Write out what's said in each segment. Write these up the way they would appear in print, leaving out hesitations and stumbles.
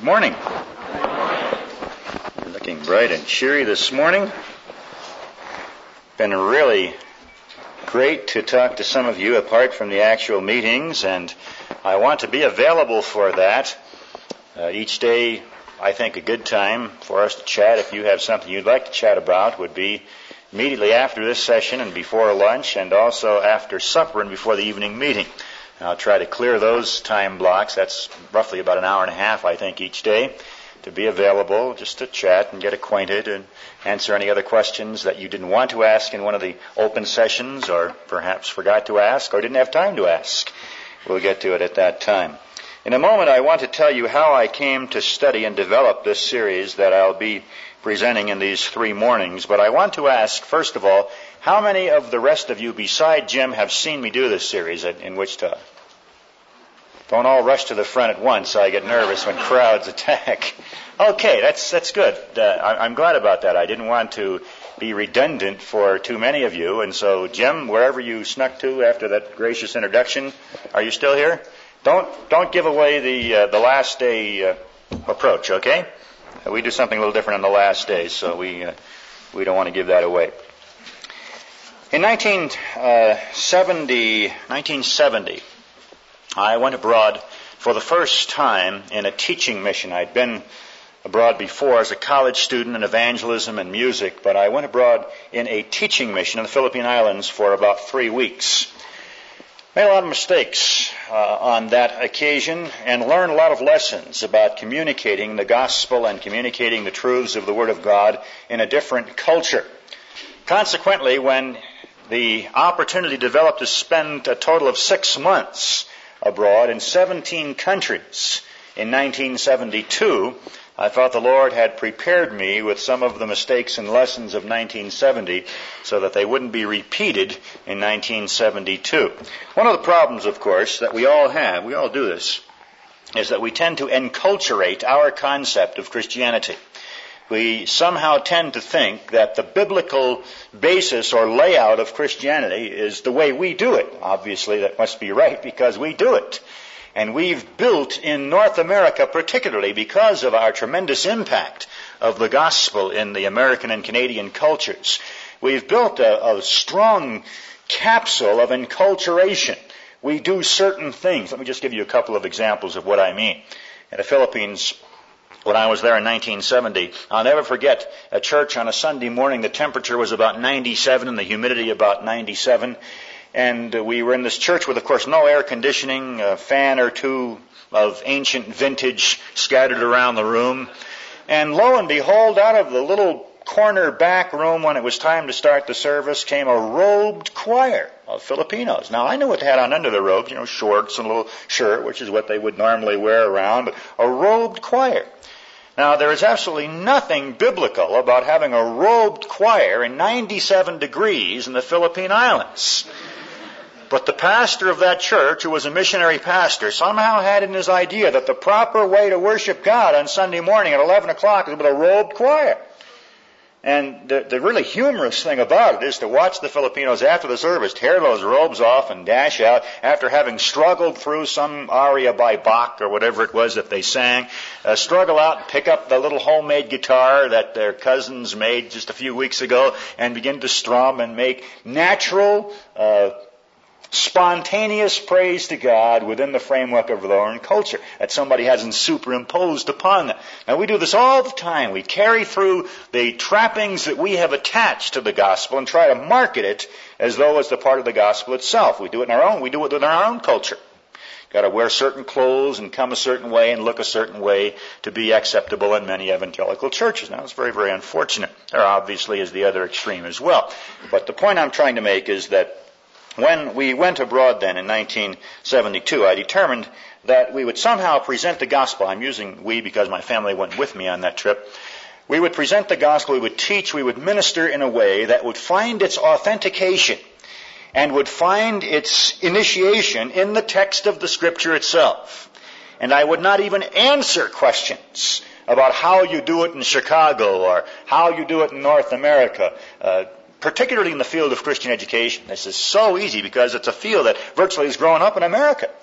Good morning. You're looking bright and cheery this morning. Been really great to talk to some of you apart from the actual meetings, and I want to be available for that. Each day, I think a good time for us to chat, if you have something you'd like to chat about, would be immediately after this session and before lunch, and also after supper and before the evening meeting. I'll try to clear those time blocks. That's roughly about an hour and a half, I think, each day, to be available just to chat and get acquainted and answer any other questions that you didn't want to ask in one of the open sessions, or perhaps forgot to ask or didn't have time to ask. We'll get to it at that time. In a moment, I want to tell you how I came to study and develop this series that I'll be presenting in these 3 mornings. But I want to ask, first of all, how many of the rest of you beside Jim have seen me do this series in Wichita? Don't all rush to the front at once. I get nervous when crowds attack. Okay, that's good. I'm glad about that. I didn't want to be redundant for too many of you. And so, Jim, wherever you snuck to after that gracious introduction, are you still here? Don't give away the last day approach, okay? We do something a little different on the last day, so we don't want to give that away. In 1970, I went abroad for the first time in a teaching mission. I'd been abroad before as a college student in evangelism and music, but I went abroad in a teaching mission in the Philippine Islands for about 3 weeks. Made a lot of mistakes on that occasion and learned a lot of lessons about communicating the gospel and communicating the truths of the Word of God in a different culture. Consequently, when the opportunity developed to spend a total of 6 months abroad in 17 countries in 1972, I thought the Lord had prepared me with some of the mistakes and lessons of 1970 so that they wouldn't be repeated in 1972. One of the problems, of course, that we all have, we all do this, is that we tend to enculturate our concept of Christianity. We somehow tend to think that the biblical basis or layout of Christianity is the way we do it. Obviously, that must be right because we do it. And we've built in North America, particularly because of our tremendous impact of the gospel in the American and Canadian cultures, we've built a strong capsule of enculturation. We do certain things. Let me just give you a couple of examples of what I mean. In the Philippines, when I was there in 1970, I'll never forget a church on a Sunday morning. The temperature was about 97 and the humidity about 97. And we were in this church with, of course, no air conditioning, a fan or two of ancient vintage scattered around the room. And lo and behold, out of the little corner back room when it was time to start the service came a robed choir of Filipinos. Now, I knew what they had on under the robes, shorts and a little shirt, which is what they would normally wear around, but a robed choir. Now, there is absolutely nothing biblical about having a robed choir in 97 degrees in the Philippine Islands. But the pastor of that church, who was a missionary pastor, somehow had in his idea that the proper way to worship God on Sunday morning at 11 o'clock is with a robed choir. And the really humorous thing about it is to watch the Filipinos after the service tear those robes off and dash out after having struggled through some aria by Bach or whatever it was that they sang, struggle out and pick up the little homemade guitar that their cousins made just a few weeks ago and begin to strum and make natural, spontaneous praise to God within the framework of their own culture that somebody hasn't superimposed upon them. Now, we do this all the time. We carry through the trappings that we have attached to the gospel and try to market it as though it's a part of the gospel itself. We do it within our own culture. Got to wear certain clothes and come a certain way and look a certain way to be acceptable in many evangelical churches. Now, it's very, very unfortunate. There obviously is the other extreme as well. But the point I'm trying to make is that when we went abroad then in 1972, I determined that we would somehow present the gospel. I'm using we because my family went with me on that trip. We would present the gospel, we would teach, we would minister in a way that would find its authentication and would find its initiation in the text of the Scripture itself. And I would not even answer questions about how you do it in Chicago or how you do it in North America, particularly in the field of Christian education. This is so easy because it's a field that virtually has grown up in America.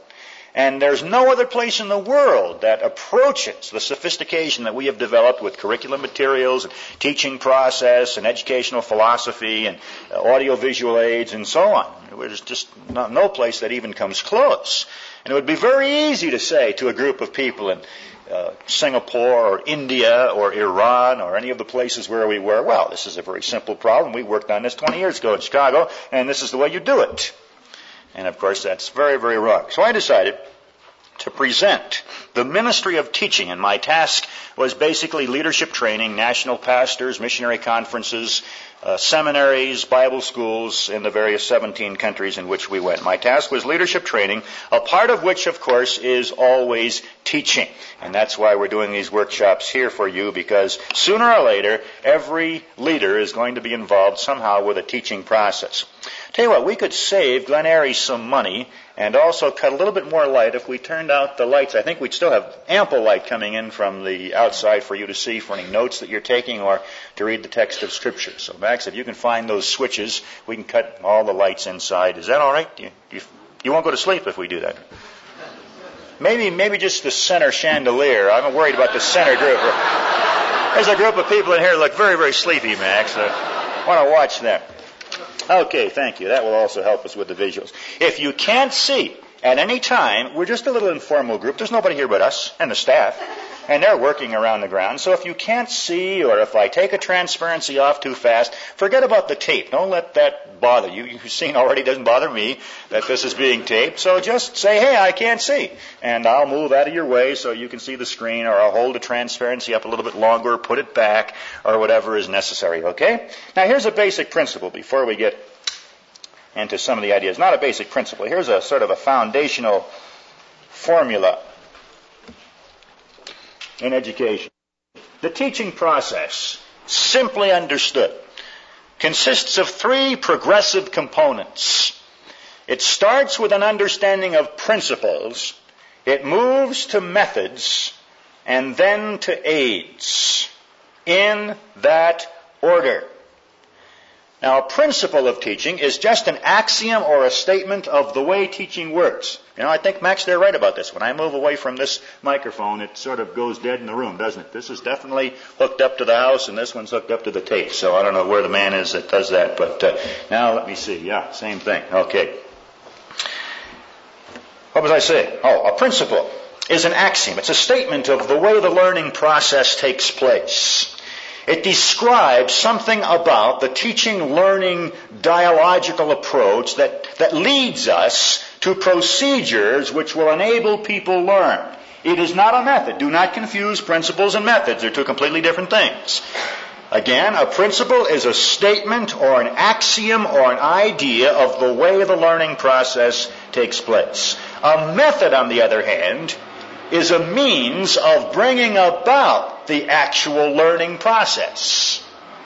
And there's no other place in the world that approaches the sophistication that we have developed with curriculum materials and teaching process and educational philosophy and audiovisual aids and so on. There's just no place that even comes close. And it would be very easy to say to a group of people in Singapore or India or Iran or any of the places where we were, well, this is a very simple problem. We worked on this 20 years ago in Chicago, and this is the way you do it. And, of course, that's very, very wrong. So I decided to present the ministry of teaching, and my task was basically leadership training, national pastors, missionary conferences, seminaries, Bible schools in the various 17 countries in which we went. My task was leadership training, a part of which, of course, is always teaching. And that's why we're doing these workshops here for you, because sooner or later, every leader is going to be involved somehow with a teaching process. Tell you what, we could save Glen Eyrie some money and also cut a little bit more light if we turned out the lights. I think we'd still have ample light coming in from the outside for you to see for any notes that you're taking or to read the text of Scripture. So, Max, if you can find those switches, we can cut all the lights inside. Is that all right? You won't go to sleep if we do that. Maybe just the center chandelier. I'm worried about the center group. There's a group of people in here that look very, very sleepy, Max. I want to watch them. Okay, thank you. That will also help us with the visuals. If you can't see at any time, we're just a little informal group. There's nobody here but us and the staff, and they're working around the ground. So if you can't see, or if I take a transparency off too fast, forget about the tape. Don't let that bother you. You've seen already, it doesn't bother me that this is being taped. So just say, hey, I can't see. And I'll move out of your way so you can see the screen, or I'll hold the transparency up a little bit longer, put it back, or whatever is necessary, okay? Now here's a basic principle before we get into some of the ideas. Not a basic principle. Here's a sort of a foundational formula in education. The teaching process, simply understood, consists of three progressive components. It starts with an understanding of principles, it moves to methods, and then to aids, in that order. Now, a principle of teaching is just an axiom or a statement of the way teaching works. You know, I think, Max, they're right about this. When I move away from this microphone, it sort of goes dead in the room, doesn't it? This is definitely hooked up to the house, and this one's hooked up to the tape. So I don't know where the man is that does that. But now let me see. Yeah, same thing. Okay. What was I saying? Oh, a principle is an axiom. It's a statement of the way the learning process takes place. It describes something about the teaching-learning dialogical approach that leads us to procedures which will enable people learn. It is not a method. Do not confuse principles and methods. They're two completely different things. Again, a principle is a statement or an axiom or an idea of the way the learning process takes place. A method, on the other hand, is a means of bringing about the actual learning process.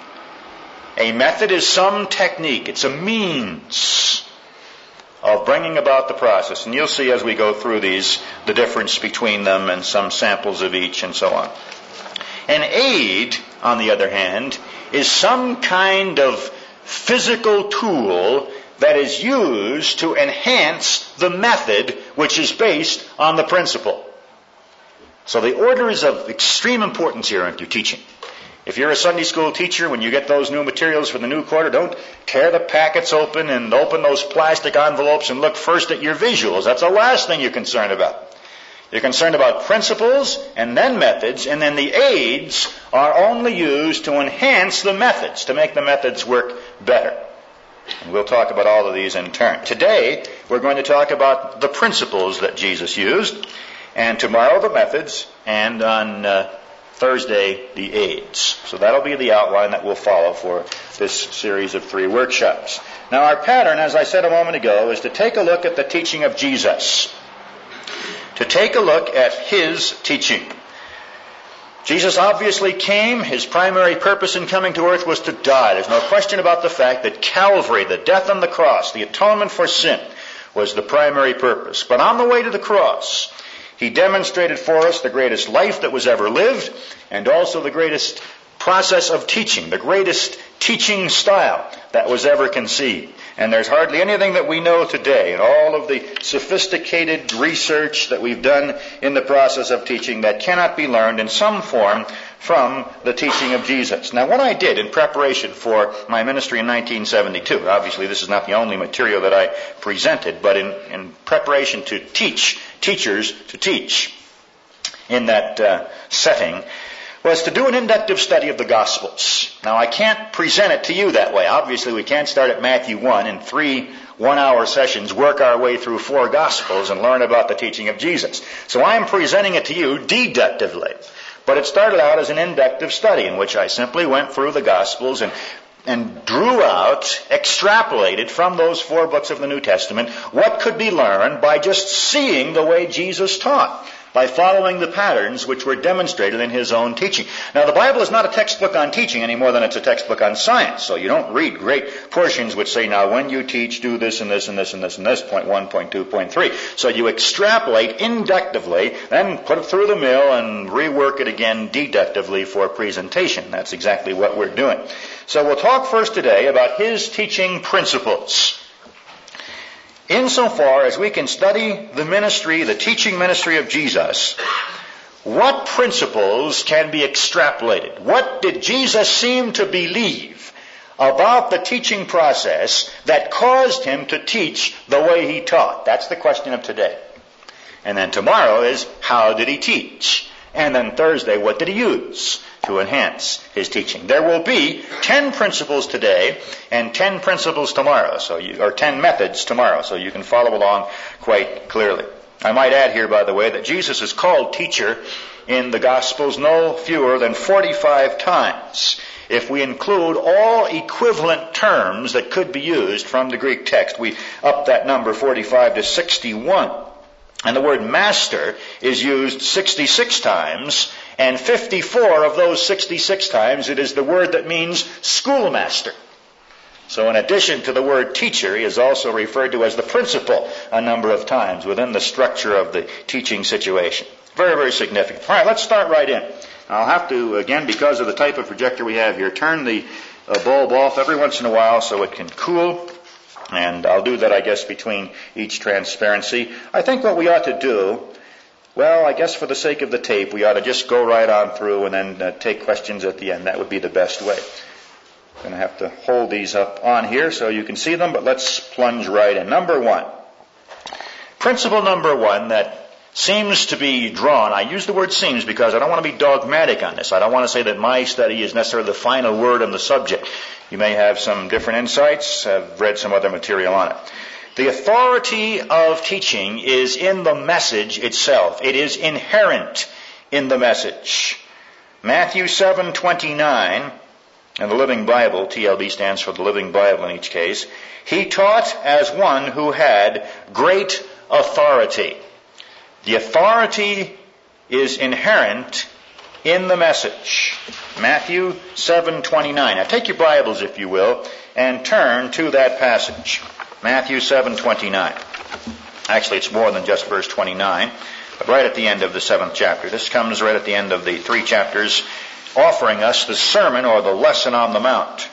A method is some technique. It's a means of bringing about the process. And you'll see as we go through these the difference between them and some samples of each and so on. An aid, on the other hand, is some kind of physical tool that is used to enhance the method which is based on the principle. So the order is of extreme importance here in your teaching. If you're a Sunday school teacher, when you get those new materials for the new quarter, don't tear the packets open and open those plastic envelopes and look first at your visuals. That's the last thing you're concerned about. You're concerned about principles and then methods, and then the aids are only used to enhance the methods, to make the methods work better. And we'll talk about all of these in turn. Today, we're going to talk about the principles that Jesus used, and tomorrow the methods, and on Thursday the aids. So that'll be the outline that we'll follow for this series of 3 workshops. Now our pattern, as I said a moment ago, is to take a look at the teaching of Jesus. To take a look at his teaching. Jesus obviously came. His primary purpose in coming to earth was to die. There's no question about the fact that Calvary, the death on the cross, the atonement for sin, was the primary purpose. But on the way to the cross, he demonstrated for us the greatest life that was ever lived, and also the greatest process of teaching, the greatest teaching style that was ever conceived. And there's hardly anything that we know today, and all of the sophisticated research that we've done in the process of teaching, that cannot be learned in some form from the teaching of Jesus. Now, what I did in preparation for my ministry in 1972, obviously this is not the only material that I presented, but in preparation to teach teachers to teach in that setting, was to do an inductive study of the Gospels. Now, I can't present it to you that way. Obviously, we can't start at Matthew 1 in 3 one-hour sessions, work our way through 4 Gospels and learn about the teaching of Jesus. So I'm presenting it to you deductively. But it started out as an inductive study in which I simply went through the Gospels and drew out, extrapolated from those 4 books of the New Testament what could be learned by just seeing the way Jesus taught, by following the patterns which were demonstrated in his own teaching. Now, the Bible is not a textbook on teaching any more than it's a textbook on science. So you don't read great portions which say, now, when you teach, do this and this and this and this and this, point 1, point 2, point 3. So you extrapolate inductively, then put it through the mill and rework it again deductively for presentation. That's exactly what we're doing. So we'll talk first today about his teaching principles. Insofar as we can study the ministry, the teaching ministry of Jesus, what principles can be extrapolated? What did Jesus seem to believe about the teaching process that caused him to teach the way he taught? That's the question of today. And then tomorrow is, how did he teach? And then Thursday, what did he use to enhance his teaching? There will be 10 principles today and 10 principles tomorrow, or 10 methods tomorrow, so you can follow along quite clearly. I might add here, by the way, that Jesus is called teacher in the Gospels no fewer than 45 times. If we include all equivalent terms that could be used from the Greek text, we up that number 45 to 61. And the word master is used 66 times, and 54 of those 66 times it is the word that means schoolmaster. So in addition to the word teacher, he is also referred to as the principal a number of times within the structure of the teaching situation. Very, very significant. All right, let's start right in. I'll have to, again, because of the type of projector we have here, turn the bulb off every once in a while so it can cool. And I'll do that, I guess, between each transparency. I think what we ought to do, well, I guess for the sake of the tape, we ought to just go right on through and then take questions at the end. That would be the best way. I'm going to have to hold these up on here so you can see them, but let's plunge right in. Number 1. Principle number 1 that seems to be drawn. I use the word seems because I don't want to be dogmatic on this. I don't want to say that my study is necessarily the final word on the subject. You may have some different insights. I've read some other material on it. The authority of teaching is in the message itself. It is inherent in the message. Matthew 7:29, in the Living Bible, TLB stands for the Living Bible in each case, he taught as one who had great authority. The authority is inherent in the message. Matthew 7:29. Now take your Bibles, if you will, and turn to that passage. Matthew 7:29. Actually, it's more than just verse 29, but right at the end of the 7th chapter. This comes right at the end of the 3 chapters, offering us the sermon or the lesson on the Mount.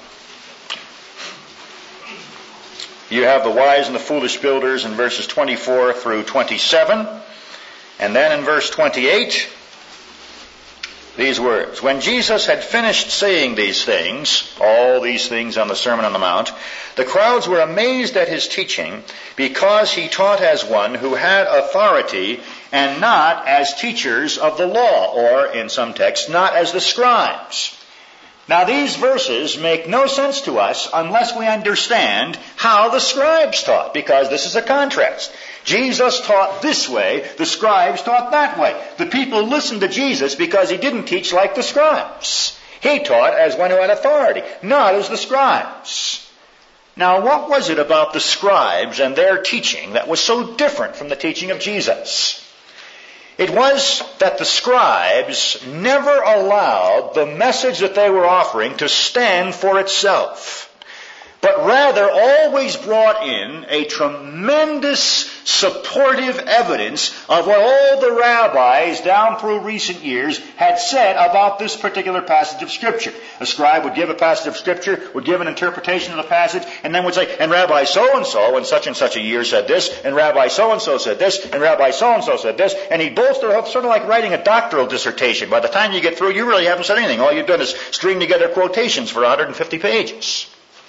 You have the wise and the foolish builders in verses 24 through 27. And then in verse 28, these words, when Jesus had finished saying these things, all these things on the Sermon on the Mount, the crowds were amazed at his teaching because he taught as one who had authority and not as teachers of the law, or in some texts, not as the scribes. Now these verses make no sense to us unless we understand how the scribes taught, because this is a contrast. Jesus taught this way, the scribes taught that way. The people listened to Jesus because he didn't teach like the scribes. He taught as one who had authority, not as the scribes. Now, what was it about the scribes and their teaching that was so different from the teaching of Jesus? It was that the scribes never allowed the message that they were offering to stand for itself. but rather always brought in a tremendous supportive evidence of what all the rabbis down through recent years had said about this particular passage of Scripture. A scribe would give a passage of Scripture, would give an interpretation of the passage, and then would say, and Rabbi so-and-so in such a year said this, and Rabbi so-and-so said this, and Rabbi so-and-so said this, and he'd bolster up, sort of like writing a doctoral dissertation. By the time you get through, you really haven't said anything. All you've done is string together quotations for 150 pages.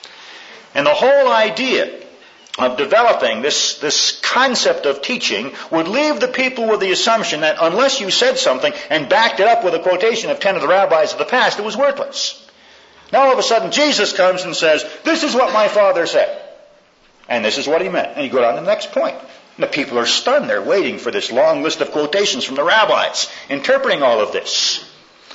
And the whole idea of developing this concept of teaching would leave the people with the assumption that unless you said something and backed it up with a quotation of 10 of the rabbis of the past, it was worthless. Now all of a sudden Jesus comes and says, this is what my Father said. And this is what he meant. And you go on to the next point. And the people are stunned. They're waiting for this long list of quotations from the rabbis, interpreting all of this.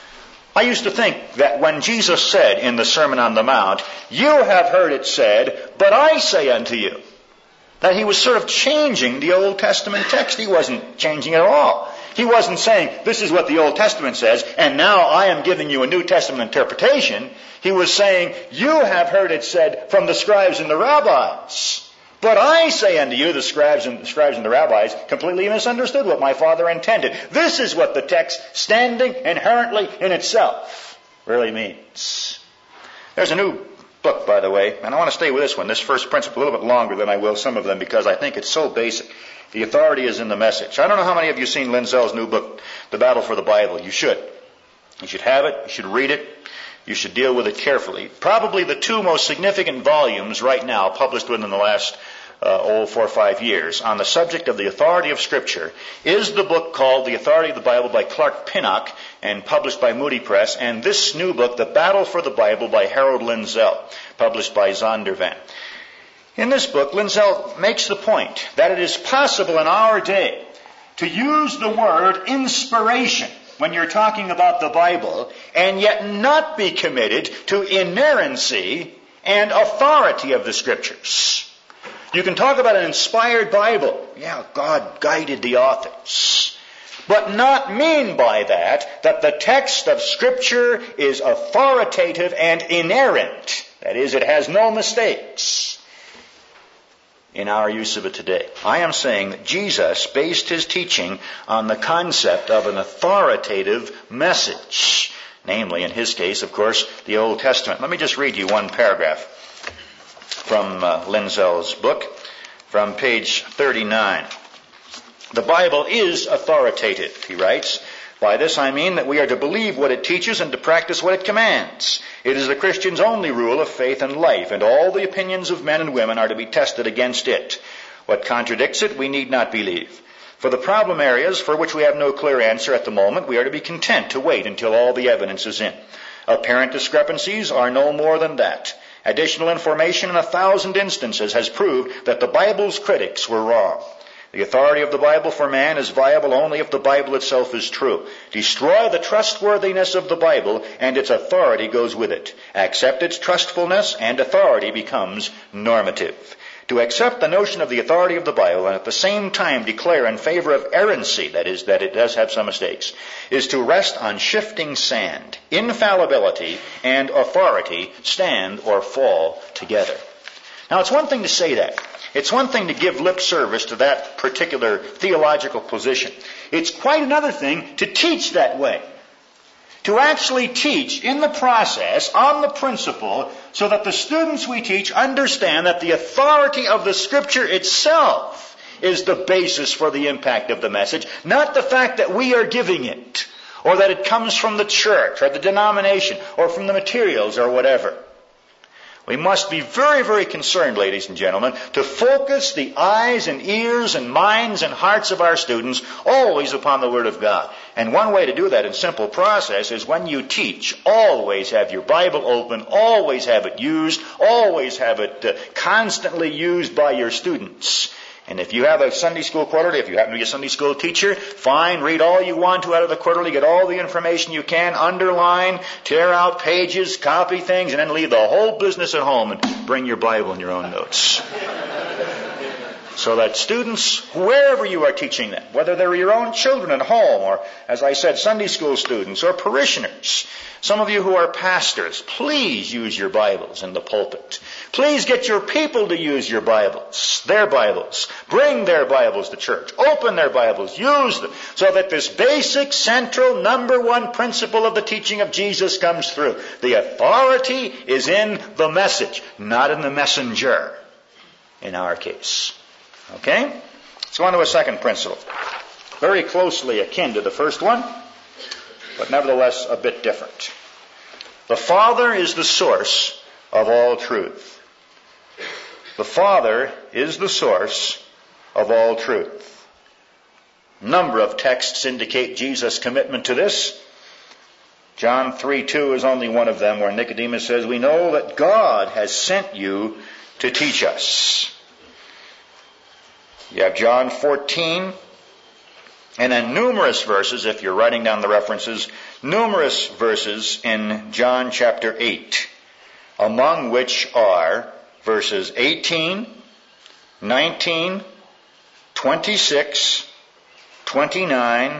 I used to think that when Jesus said in the Sermon on the Mount, you have heard it said, but I say unto you, that he was sort of changing the Old Testament text. He wasn't changing it at all. He wasn't saying, this is what the Old Testament says, and now I am giving you a New Testament interpretation. He was saying, you have heard it said from the scribes and the rabbis. But I say unto you, the scribes and the rabbis completely misunderstood what my Father intended. This is what the text, standing inherently in itself, really means. There's a new book, by the way, and I want to stay with this one, this first principle, a little bit longer than I will some of them, because I think it's so basic. The authority is in the message. I don't know how many of you have seen Lindsell's new book, The Battle for the Bible. You should. You should have it. You should read it. You should deal with it carefully. Probably the two most significant volumes right now, published within the last 4 or 5 years, on the subject of the authority of Scripture, is the book called The Authority of the Bible by Clark Pinnock, and published by Moody Press, and this new book, The Battle for the Bible by Harold Lindsell, published by Zondervan. In this book, Lindsell makes the point that it is possible in our day to use the word inspiration when you're talking about the Bible, and yet not be committed to inerrancy and authority of the Scriptures. You can talk about an inspired Bible. Yeah, God guided the authors. But not mean by that the text of Scripture is authoritative and inerrant. That is, it has no mistakes in our use of it today. I am saying that Jesus based his teaching on the concept of an authoritative message. Namely, in his case, of course, the Old Testament. Let me just read you one paragraph from Lindsell's book, from page 39. The Bible is authoritative, he writes. By this I mean that we are to believe what it teaches and to practice what it commands. It is the Christian's only rule of faith and life, and all the opinions of men and women are to be tested against it. What contradicts it, we need not believe. For the problem areas for which we have no clear answer at the moment, we are to be content to wait until all the evidence is in. Apparent discrepancies are no more than that. Additional information in 1,000 instances has proved that the Bible's critics were wrong. The authority of the Bible for man is viable only if the Bible itself is true. Destroy the trustworthiness of the Bible, and its authority goes with it. Accept its trustfulness, and authority becomes normative. To accept the notion of the authority of the Bible and at the same time declare in favor of errancy, that is, that it does have some mistakes, is to rest on shifting sand. Infallibility and authority stand or fall together. Now, it's one thing to say that. It's one thing to give lip service to that particular theological position. It's quite another thing to teach that way. To actually teach in the process, on the principle, so that the students we teach understand that the authority of the Scripture itself is the basis for the impact of the message, not the fact that we are giving it, or that it comes from the church, or the denomination, or from the materials, or whatever. We must be very, very concerned, ladies and gentlemen, to focus the eyes and ears and minds and hearts of our students always upon the Word of God. And one way to do that in simple process is when you teach, always have your Bible open, always have it used, always have it constantly used by your students. And if you have a Sunday school quarterly, if you happen to be a Sunday school teacher, fine, read all you want to out of the quarterly, get all the information you can, underline, tear out pages, copy things, and then leave the whole business at home and bring your Bible and your own notes. So that students, wherever you are teaching them, whether they're your own children at home or, as I said, Sunday school students or parishioners, some of you who are pastors, please use your Bibles in the pulpit. Please get your people to use your Bibles, their Bibles. Bring their Bibles to church. Open their Bibles. Use them so that this basic, central, number one principle of the teaching of Jesus comes through. The authority is in the message, not in the messenger, in our case. Okay? Let's go on to a second principle. Very closely akin to the first one, but nevertheless a bit different. The Father is the source of all truth. The Father is the source of all truth. A number of texts indicate Jesus' commitment to this. John 3:2 is only one of them, where Nicodemus says, "We know that God has sent you to teach us." You have John 14, and then numerous verses, if you're writing down the references, numerous verses in John chapter 8, among which are verses 18, 19, 26, 29,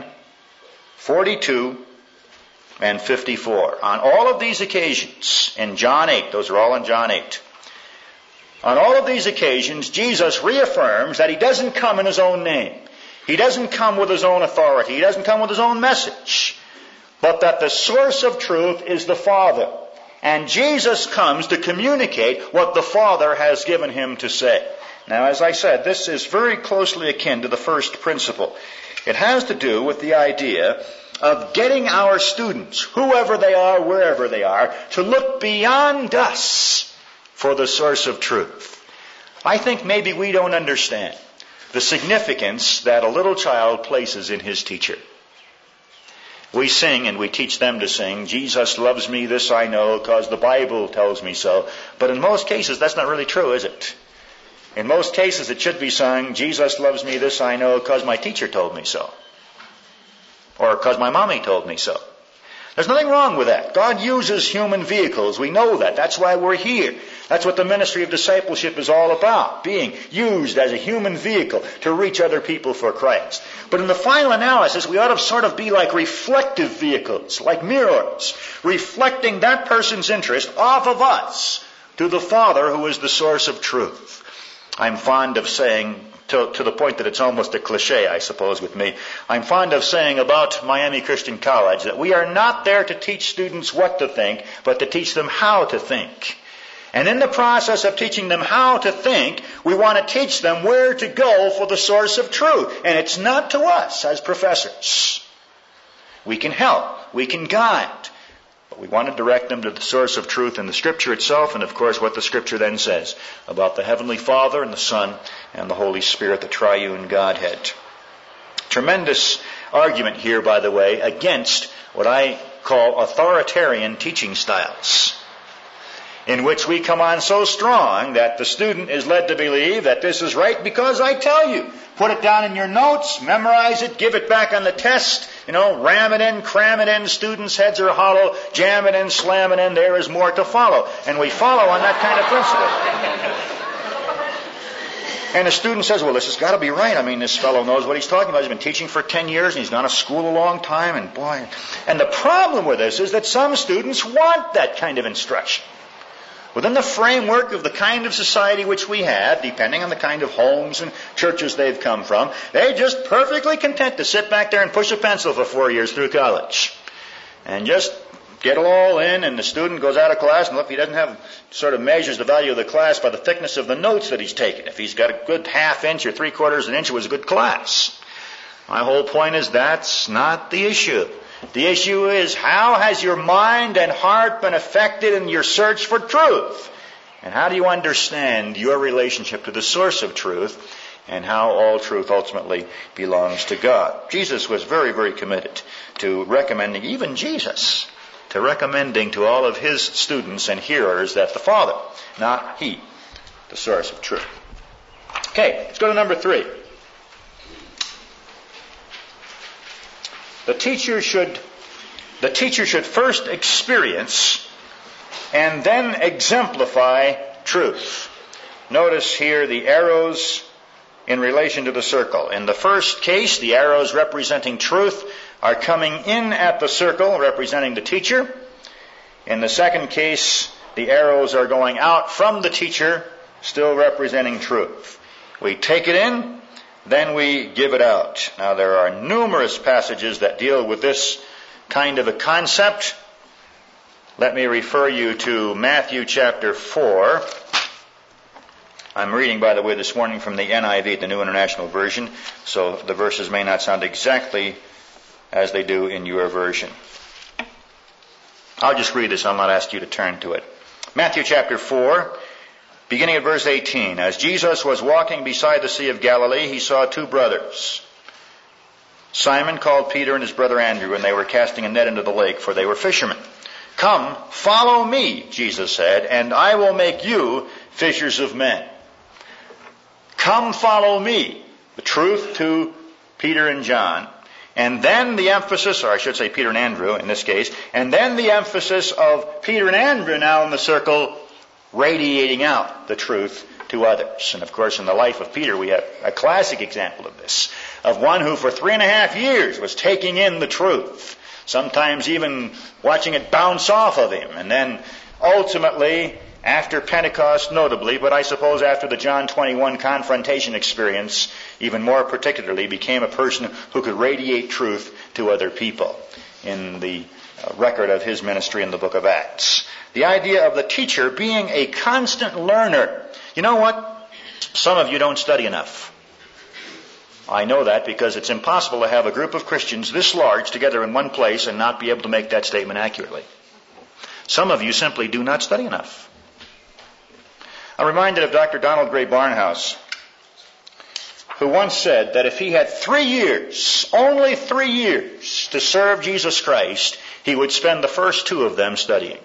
42, and 54. On all of these occasions, in John 8, those are all in John 8, on all of these occasions, Jesus reaffirms that he doesn't come in his own name. He doesn't come with his own authority. He doesn't come with his own message. But that the source of truth is the Father. And Jesus comes to communicate what the Father has given him to say. Now, as I said, this is very closely akin to the first principle. It has to do with the idea of getting our students, whoever they are, wherever they are, to look beyond us for the source of truth. I think maybe we don't understand the significance that a little child places in his teacher. We sing and we teach them to sing, "Jesus loves me, this I know, because the Bible tells me so." But in most cases, that's not really true, is it? In most cases, it should be sung, "Jesus loves me, this I know, because my teacher told me so." Or because my mommy told me so. There's nothing wrong with that. God uses human vehicles. We know that. That's why we're here. That's what the ministry of discipleship is all about, being used as a human vehicle to reach other people for Christ. But in the final analysis, we ought to sort of be like reflective vehicles, like mirrors, reflecting that person's interest off of us to the Father who is the source of truth. I'm fond of saying, to the point that it's almost a cliche, I suppose, with me, I'm fond of saying about Miami Christian College that we are not there to teach students what to think, but to teach them how to think. And in the process of teaching them how to think, we want to teach them where to go for the source of truth. And it's not to us as professors. We can help. We can guide. But we want to direct them to the source of truth in the Scripture itself, and of course what the Scripture then says about the Heavenly Father and the Son and the Holy Spirit, the triune Godhead. Tremendous argument here, by the way, against what I call authoritarian teaching styles, in which we come on so strong that the student is led to believe that this is right because I tell you. Put it down in your notes, memorize it, give it back on the test, ram it in, cram it in, students' heads are hollow, jam it in, slam it in, there is more to follow. And we follow on that kind of principle. And the student says, well, this has got to be right. I mean, this fellow knows what he's talking about. He's been teaching for 10 years, and he's gone to school a long time, and boy. And the problem with this is that some students want that kind of instruction. Within the framework of the kind of society which we have, depending on the kind of homes and churches they've come from, they're just perfectly content to sit back there and push a pencil for 4 years through college. And just get it all in, and the student goes out of class, and look, he doesn't have, sort of measures the value of the class by the thickness of the notes that he's taken. If he's got a good half-inch or 3/4 inch, it was a good class. My whole point is that's not the issue. The issue is, how has your mind and heart been affected in your search for truth? And how do you understand your relationship to the source of truth and how all truth ultimately belongs to God? Jesus was very, very committed to recommending, even Jesus, to recommending to all of his students and hearers that the Father, not he, the source of truth. Okay, let's go to number 3. The teacher should first experience and then exemplify truth. Notice here the arrows in relation to the circle. In the first case, the arrows representing truth are coming in at the circle, representing the teacher. In the second case, the arrows are going out from the teacher, still representing truth. We take it in, then we give it out. Now, there are numerous passages that deal with this kind of a concept. Let me refer you to Matthew chapter 4. I'm reading, by the way, this morning from the NIV, the New International Version, so the verses may not sound exactly as they do in your version. I'll just read this. I'll not ask you to turn to it. Matthew chapter 4, beginning at verse 18. As Jesus was walking beside the Sea of Galilee, he saw two brothers, Simon called Peter and his brother Andrew, and they were casting a net into the lake, for they were fishermen. Come, follow me, Jesus said, and I will make you fishers of men. Come, follow me. The truth to Peter and John. And then the emphasis, or I should say Peter and Andrew in this case, and then the emphasis of Peter and Andrew now in the circle, radiating out the truth to others. And of course, in the life of Peter, we have a classic example of this, of one who for 3.5 years was taking in the truth, sometimes even watching it bounce off of him, and then ultimately, after Pentecost notably, but I suppose after the John 21 confrontation experience, even more particularly, became a person who could radiate truth to other people in the record of his ministry in the book of Acts. The idea of the teacher being a constant learner. You know what? Some of you don't study enough. I know that because it's impossible to have a group of Christians this large together in one place and not be able to make that statement accurately. Some of you simply do not study enough. I'm reminded of Dr. Donald Gray Barnhouse, who once said that if he had 3 years, only 3 years, to serve Jesus Christ, he would spend the first 2 of them studying.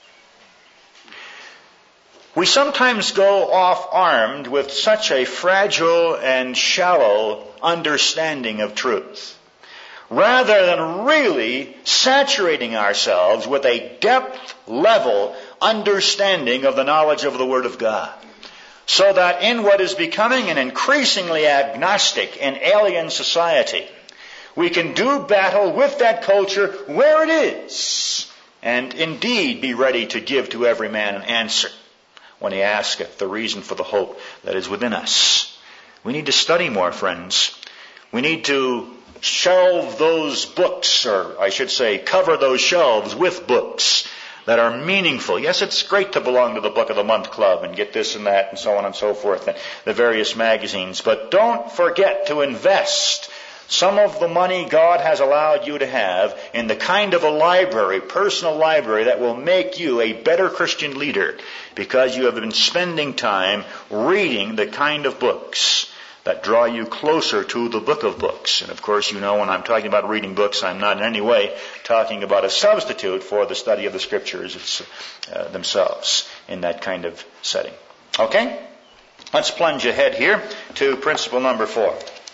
We sometimes go off armed with such a fragile and shallow understanding of truth, rather than really saturating ourselves with a depth-level understanding of the knowledge of the Word of God, so that in what is becoming an increasingly agnostic and alien society, we can do battle with that culture where it is, and indeed be ready to give to every man an answer when he asketh the reason for the hope that is within us. We need to study more, friends. We need to shelve those books, or I should say cover those shelves with books that are meaningful. Yes, it's great to belong to the Book of the Month Club and get this and that and so on and so forth, and the various magazines. But don't forget to invest some of the money God has allowed you to have in the kind of a library, personal library, that will make you a better Christian leader, because you have been spending time reading the kind of books that draw you closer to the book of books. And of course, you know, when I'm talking about reading books, I'm not in any way talking about a substitute for the study of the Scriptures themselves in that kind of setting. Okay? Let's plunge ahead here to principle number 4.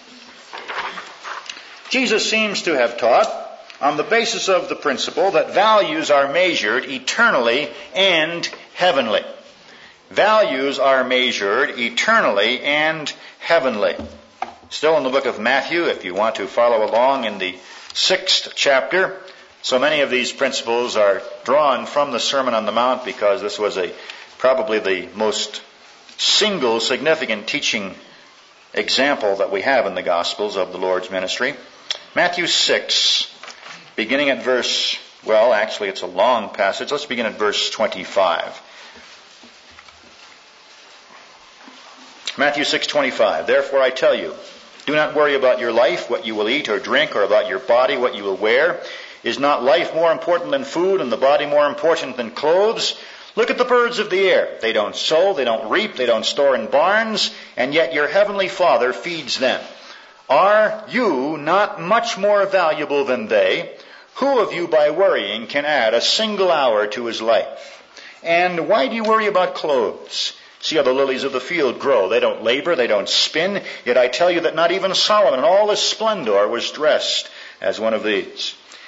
Jesus seems to have taught on the basis of the principle that values are measured eternally and heavenly. Values are measured eternally and heavenly. Still in the book of Matthew, if you want to follow along in the 6th chapter, so many of these principles are drawn from the Sermon on the Mount, because this was probably the most single significant teaching example that we have in the Gospels of the Lord's ministry. Matthew 6, beginning at verse, well, actually it's a long passage. Let's begin at verse 25. Matthew 6:25. Therefore I tell you, do not worry about your life, what you will eat or drink, or about your body, what you will wear. Is not life more important than food, and the body more important than clothes? Look at the birds of the air. They don't sow, they don't reap, they don't store in barns, and yet your heavenly Father feeds them. Are you not much more valuable than they? Who of you by worrying can add a single hour to his life? And why do you worry about clothes? See how the lilies of the field grow. They don't labor, they don't spin. Yet I tell you that not even Solomon in all his splendor was dressed as one of these.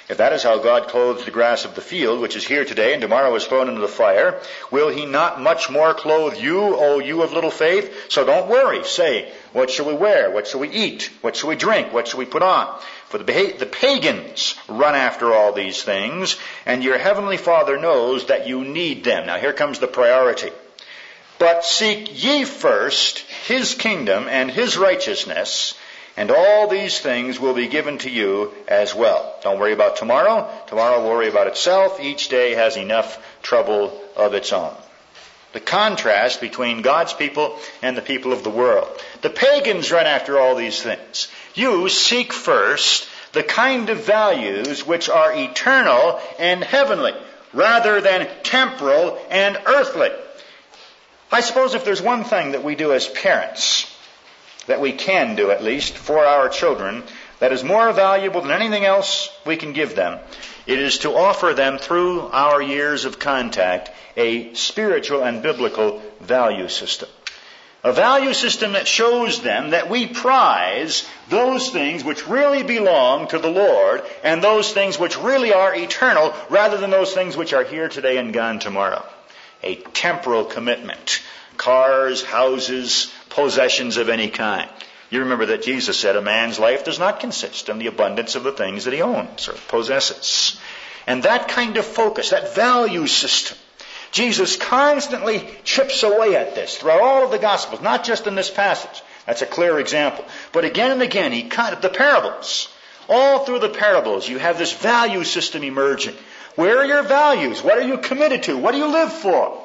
If that is how God clothes the grass of the field, which is here today and tomorrow is thrown into the fire, will he not much more clothe you, O you of little faith? So don't worry, say, what shall we wear? What shall we eat? What shall we drink? What shall we put on? For the pagans run after all these things, and your heavenly Father knows that you need them. Now here comes the priority. But seek ye first his kingdom and his righteousness, and all these things will be given to you as well. Don't worry about tomorrow. Tomorrow will worry about itself. Each day has enough trouble of its own. The contrast between God's people and the people of the world. The pagans run after all these things. You seek first the kind of values which are eternal and heavenly, rather than temporal and earthly. I suppose if there's one thing that we do as parents, that we can do at least for our children, that is more valuable than anything else we can give them, it is to offer them through our years of contact a spiritual and biblical value system. A value system that shows them that we prize those things which really belong to the Lord and those things which really are eternal rather than those things which are here today and gone tomorrow. A temporal commitment. Cars, houses, possessions of any kind. You remember that Jesus said a man's life does not consist in the abundance of the things that he owns or possesses. And that kind of focus, that value system, Jesus constantly chips away at this throughout all of the Gospels, not just in this passage. That's a clear example. But again and again, the parables, all through the parables, you have this value system emerging. Where are your values? What are you committed to? What do you live for?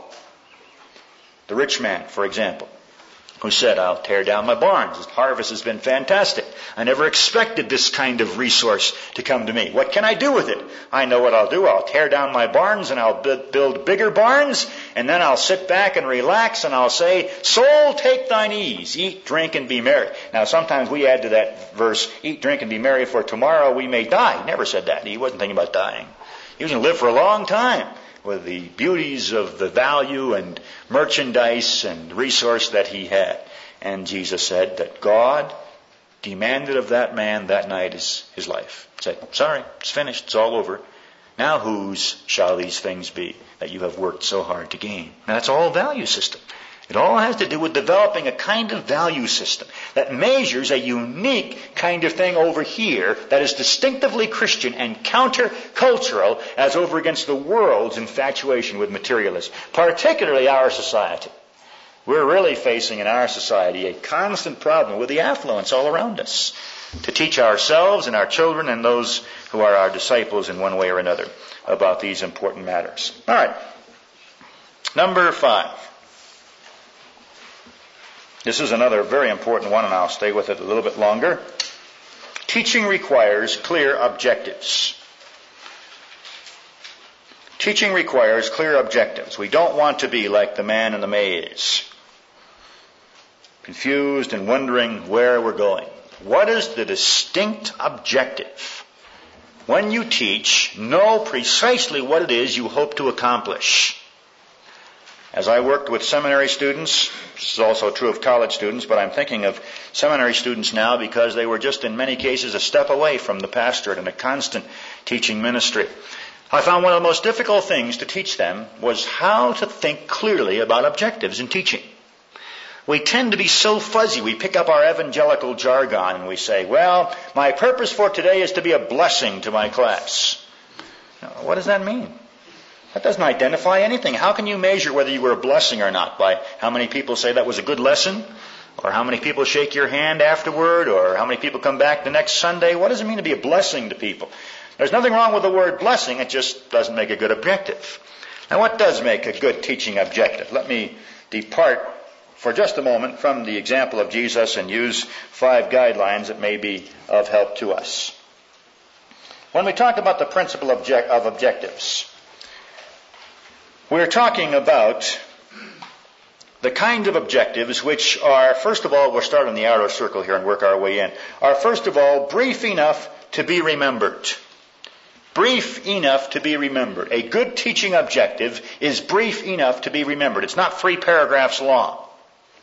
The rich man, for example, who said, I'll tear down my barns. The harvest has been fantastic. I never expected this kind of resource to come to me. What can I do with it? I know what I'll do. I'll tear down my barns and I'll build bigger barns, and then I'll sit back and relax and I'll say, soul, take thine ease. Eat, drink, and be merry. Now, sometimes we add to that verse, eat, drink, and be merry, for tomorrow we may die. He never said that. He wasn't thinking about dying. He was going to live for a long time with the beauties of the value and merchandise and resource that he had. And Jesus said that God demanded of that man that night his life. He said, sorry, it's finished, it's all over. Now whose shall these things be that you have worked so hard to gain? Now that's all value system. It all has to do with developing a kind of value system that measures a unique kind of thing over here that is distinctively Christian and counter-cultural as over against the world's infatuation with materialism, particularly our society. We're really facing in our society a constant problem with the affluence all around us to teach ourselves and our children and those who are our disciples in one way or another about these important matters. All right. Number 5. This is another very important one, and I'll stay with it a little bit longer. Teaching requires clear objectives. Teaching requires clear objectives. We don't want to be like the man in the maze, confused and wondering where we're going. What is the distinct objective? When you teach, know precisely what it is you hope to accomplish. As I worked with seminary students, this is also true of college students, but I'm thinking of seminary students now because they were just in many cases a step away from the pastorate and a constant teaching ministry. I found one of the most difficult things to teach them was how to think clearly about objectives in teaching. We tend to be so fuzzy. We pick up our evangelical jargon and we say, well, my purpose for today is to be a blessing to my class. Now, what does that mean? That doesn't identify anything. How can you measure whether you were a blessing or not? By how many people say that was a good lesson? Or how many people shake your hand afterward? Or how many people come back the next Sunday? What does it mean to be a blessing to people? There's nothing wrong with the word blessing. It just doesn't make a good objective. Now, what does make a good teaching objective? Let me depart for just a moment from the example of Jesus and use 5 guidelines that may be of help to us. When we talk about the principle of objectives, we're talking about the kind of objectives which are, first of all, we'll start in the outer circle here and work our way in, are first of all brief enough to be remembered. Brief enough to be remembered. A good teaching objective is brief enough to be remembered. It's not 3 paragraphs long.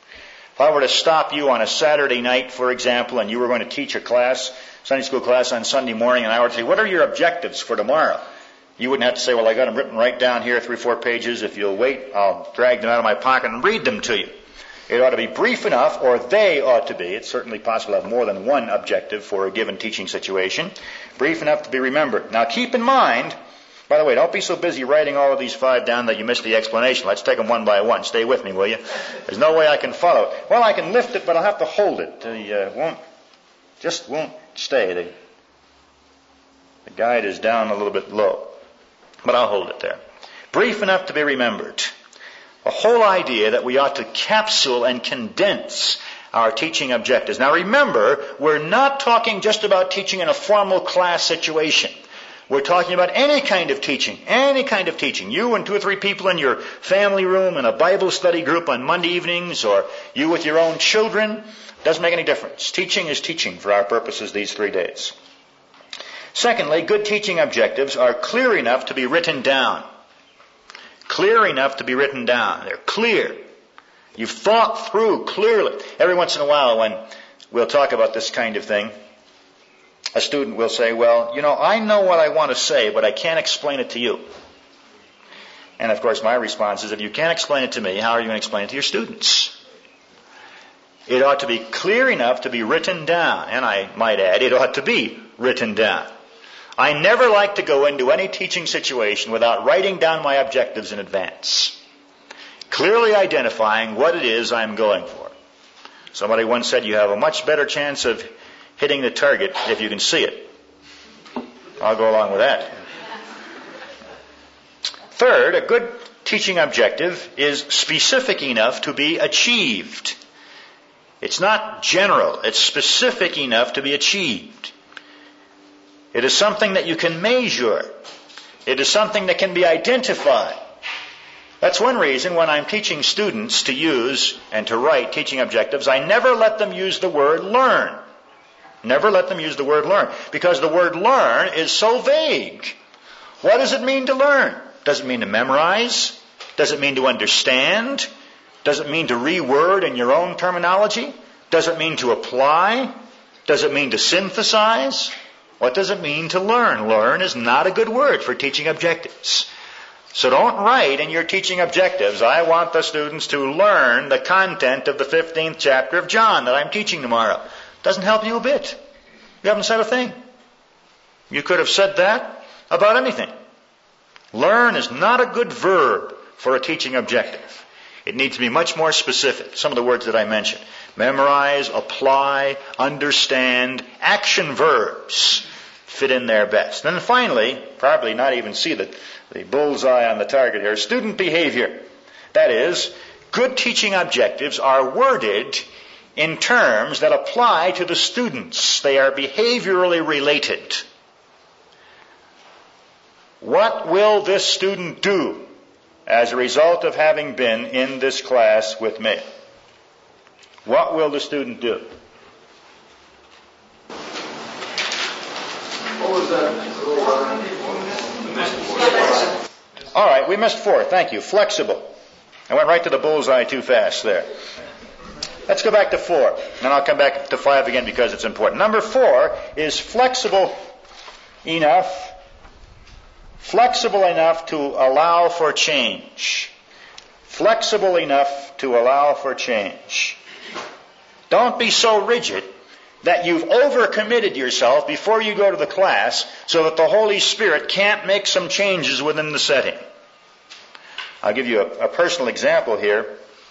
If I were to stop you on a Saturday night, for example, and you were going to teach a class, Sunday school class on Sunday morning, and I were to say, what are your objectives for tomorrow? You wouldn't have to say, well, I got them written right down here, 3 or 4 pages. If you'll wait, I'll drag them out of my pocket and read them to you. It ought to be brief enough, or they ought to be. It's certainly possible to have more than one objective for a given teaching situation. Brief enough to be remembered. Now keep in mind, by the way, don't be so busy writing all of these 5 down that you miss the explanation. Let's take them one by one. Stay with me, will you? There's no way I can follow it. Well, I can lift it, but I'll have to hold it. Won't stay. The guide is down a little bit low. But I'll hold it there. Brief enough to be remembered. The whole idea that we ought to capsule and condense our teaching objectives. Now remember, we're not talking just about teaching in a formal class situation. We're talking about any kind of teaching. Any kind of teaching. You and 2 or 3 people in your family room in a Bible study group on Monday evenings, or you with your own children. Doesn't make any difference. Teaching is teaching for our purposes these 3 days. Secondly, good teaching objectives are clear enough to be written down. Clear enough to be written down. They're clear. You've thought through clearly. Every once in a while when we'll talk about this kind of thing, a student will say, well, I know what I want to say, but I can't explain it to you. And of course my response is, if you can't explain it to me, how are you going to explain it to your students? It ought to be clear enough to be written down. And I might add, it ought to be written down. I never like to go into any teaching situation without writing down my objectives in advance, clearly identifying what it is I'm going for. Somebody once said you have a much better chance of hitting the target if you can see it. I'll go along with that. Third, a good teaching objective is specific enough to be achieved. It's not general. It's specific enough to be achieved. It is something that you can measure. It is something that can be identified. That's one reason when I'm teaching students to use and to write teaching objectives, I never let them use the word learn. Never let them use the word learn. Because the word learn is so vague. What does it mean to learn? Does it mean to memorize? Does it mean to understand? Does it mean to reword in your own terminology? Does it mean to apply? Does it mean to synthesize? What does it mean to learn? Learn is not a good word for teaching objectives. So don't write in your teaching objectives, I want the students to learn the content of the 15th chapter of John that I'm teaching tomorrow. Doesn't help you a bit. You haven't said a thing. You could have said that about anything. Learn is not a good verb for a teaching objective. It needs to be much more specific. Some of the words that I mentioned. Memorize, apply, understand, action verbs fit in there best. And then finally, probably not even see the bullseye on the target here, student behavior. That is, good teaching objectives are worded in terms that apply to the students. They are behaviorally related. What will this student do as a result of having been in this class with me? What will the student do? What was that? All right, we missed 4. Thank you. Flexible. I went right to the bullseye too fast there. Let's go back to 4. Then I'll come back to 5 again because it's important. Number 4 is flexible enough to allow for change. Flexible enough to allow for change. Don't be so rigid that you've overcommitted yourself before you go to the class so that the Holy Spirit can't make some changes within the setting. I'll give you a personal example here.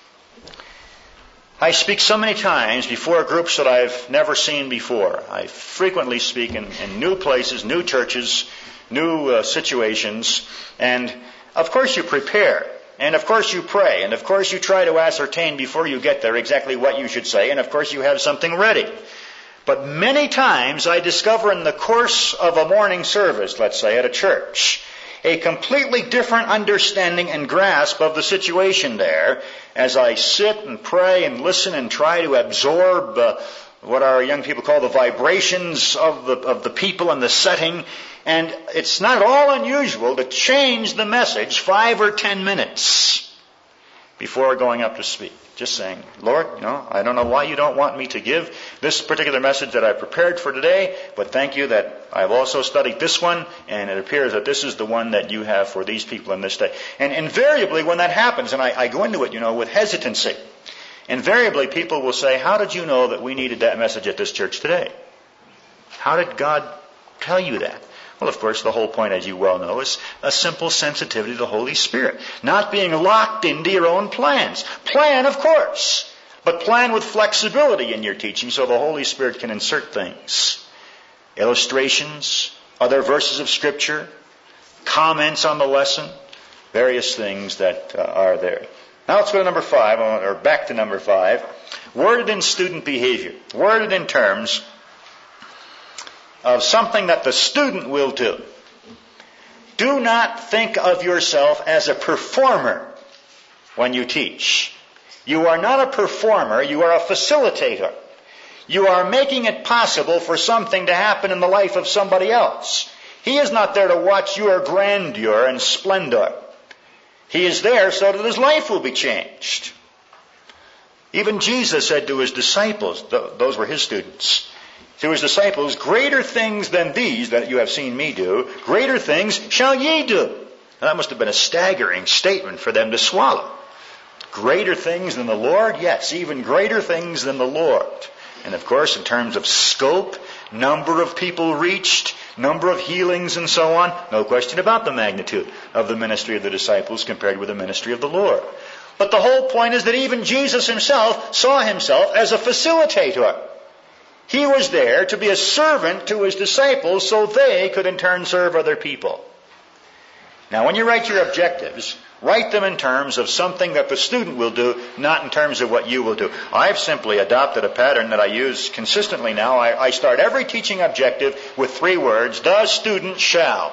I speak so many times before groups that I've never seen before. I frequently speak in new places, new churches, new situations, and of course you prepare. And of course you pray, and of course you try to ascertain before you get there exactly what you should say, and of course you have something ready. But many times I discover in the course of a morning service, let's say at a church, a completely different understanding and grasp of the situation there as I sit and pray and listen and try to absorb what our young people call the vibrations of the people and the setting. And it's not at all unusual to change the message 5 or 10 minutes. before going up to speak. Just saying, Lord, I don't know why you don't want me to give this particular message that I prepared for today, but thank you that I've also studied this one, and it appears that this is the one that you have for these people in this day. And invariably when that happens, and I go into it, with hesitancy, invariably people will say, how did you know that we needed that message at this church today? How did God tell you that? Well, of course, the whole point, as you well know, is a simple sensitivity to the Holy Spirit. Not being locked into your own plans. Plan, of course, but plan with flexibility in your teaching so the Holy Spirit can insert things. Illustrations, other verses of Scripture, comments on the lesson, various things that are there. Now let's go to number 5, or back to number 5. Worded in student behavior. Worded in terms of something that the student will do. Do not think of yourself as a performer when you teach. You are not a performer, you are a facilitator. You are making it possible for something to happen in the life of somebody else. He is not there to watch your grandeur and splendor. He is there so that his life will be changed. Even Jesus said to his disciples, those were his students, to his disciples, greater things than these that you have seen me do, greater things shall ye do. Now, that must have been a staggering statement for them to swallow. Greater things than the Lord? Yes, even greater things than the Lord. And of course, in terms of scope, number of people reached, number of healings and so on, no question about the magnitude of the ministry of the disciples compared with the ministry of the Lord. But the whole point is that even Jesus himself saw himself as a facilitator. He was there to be a servant to his disciples so they could in turn serve other people. Now, when you write your objectives, write them in terms of something that the student will do, not in terms of what you will do. I've simply adopted a pattern that I use consistently now. I start every teaching objective with 3 words, the student shall.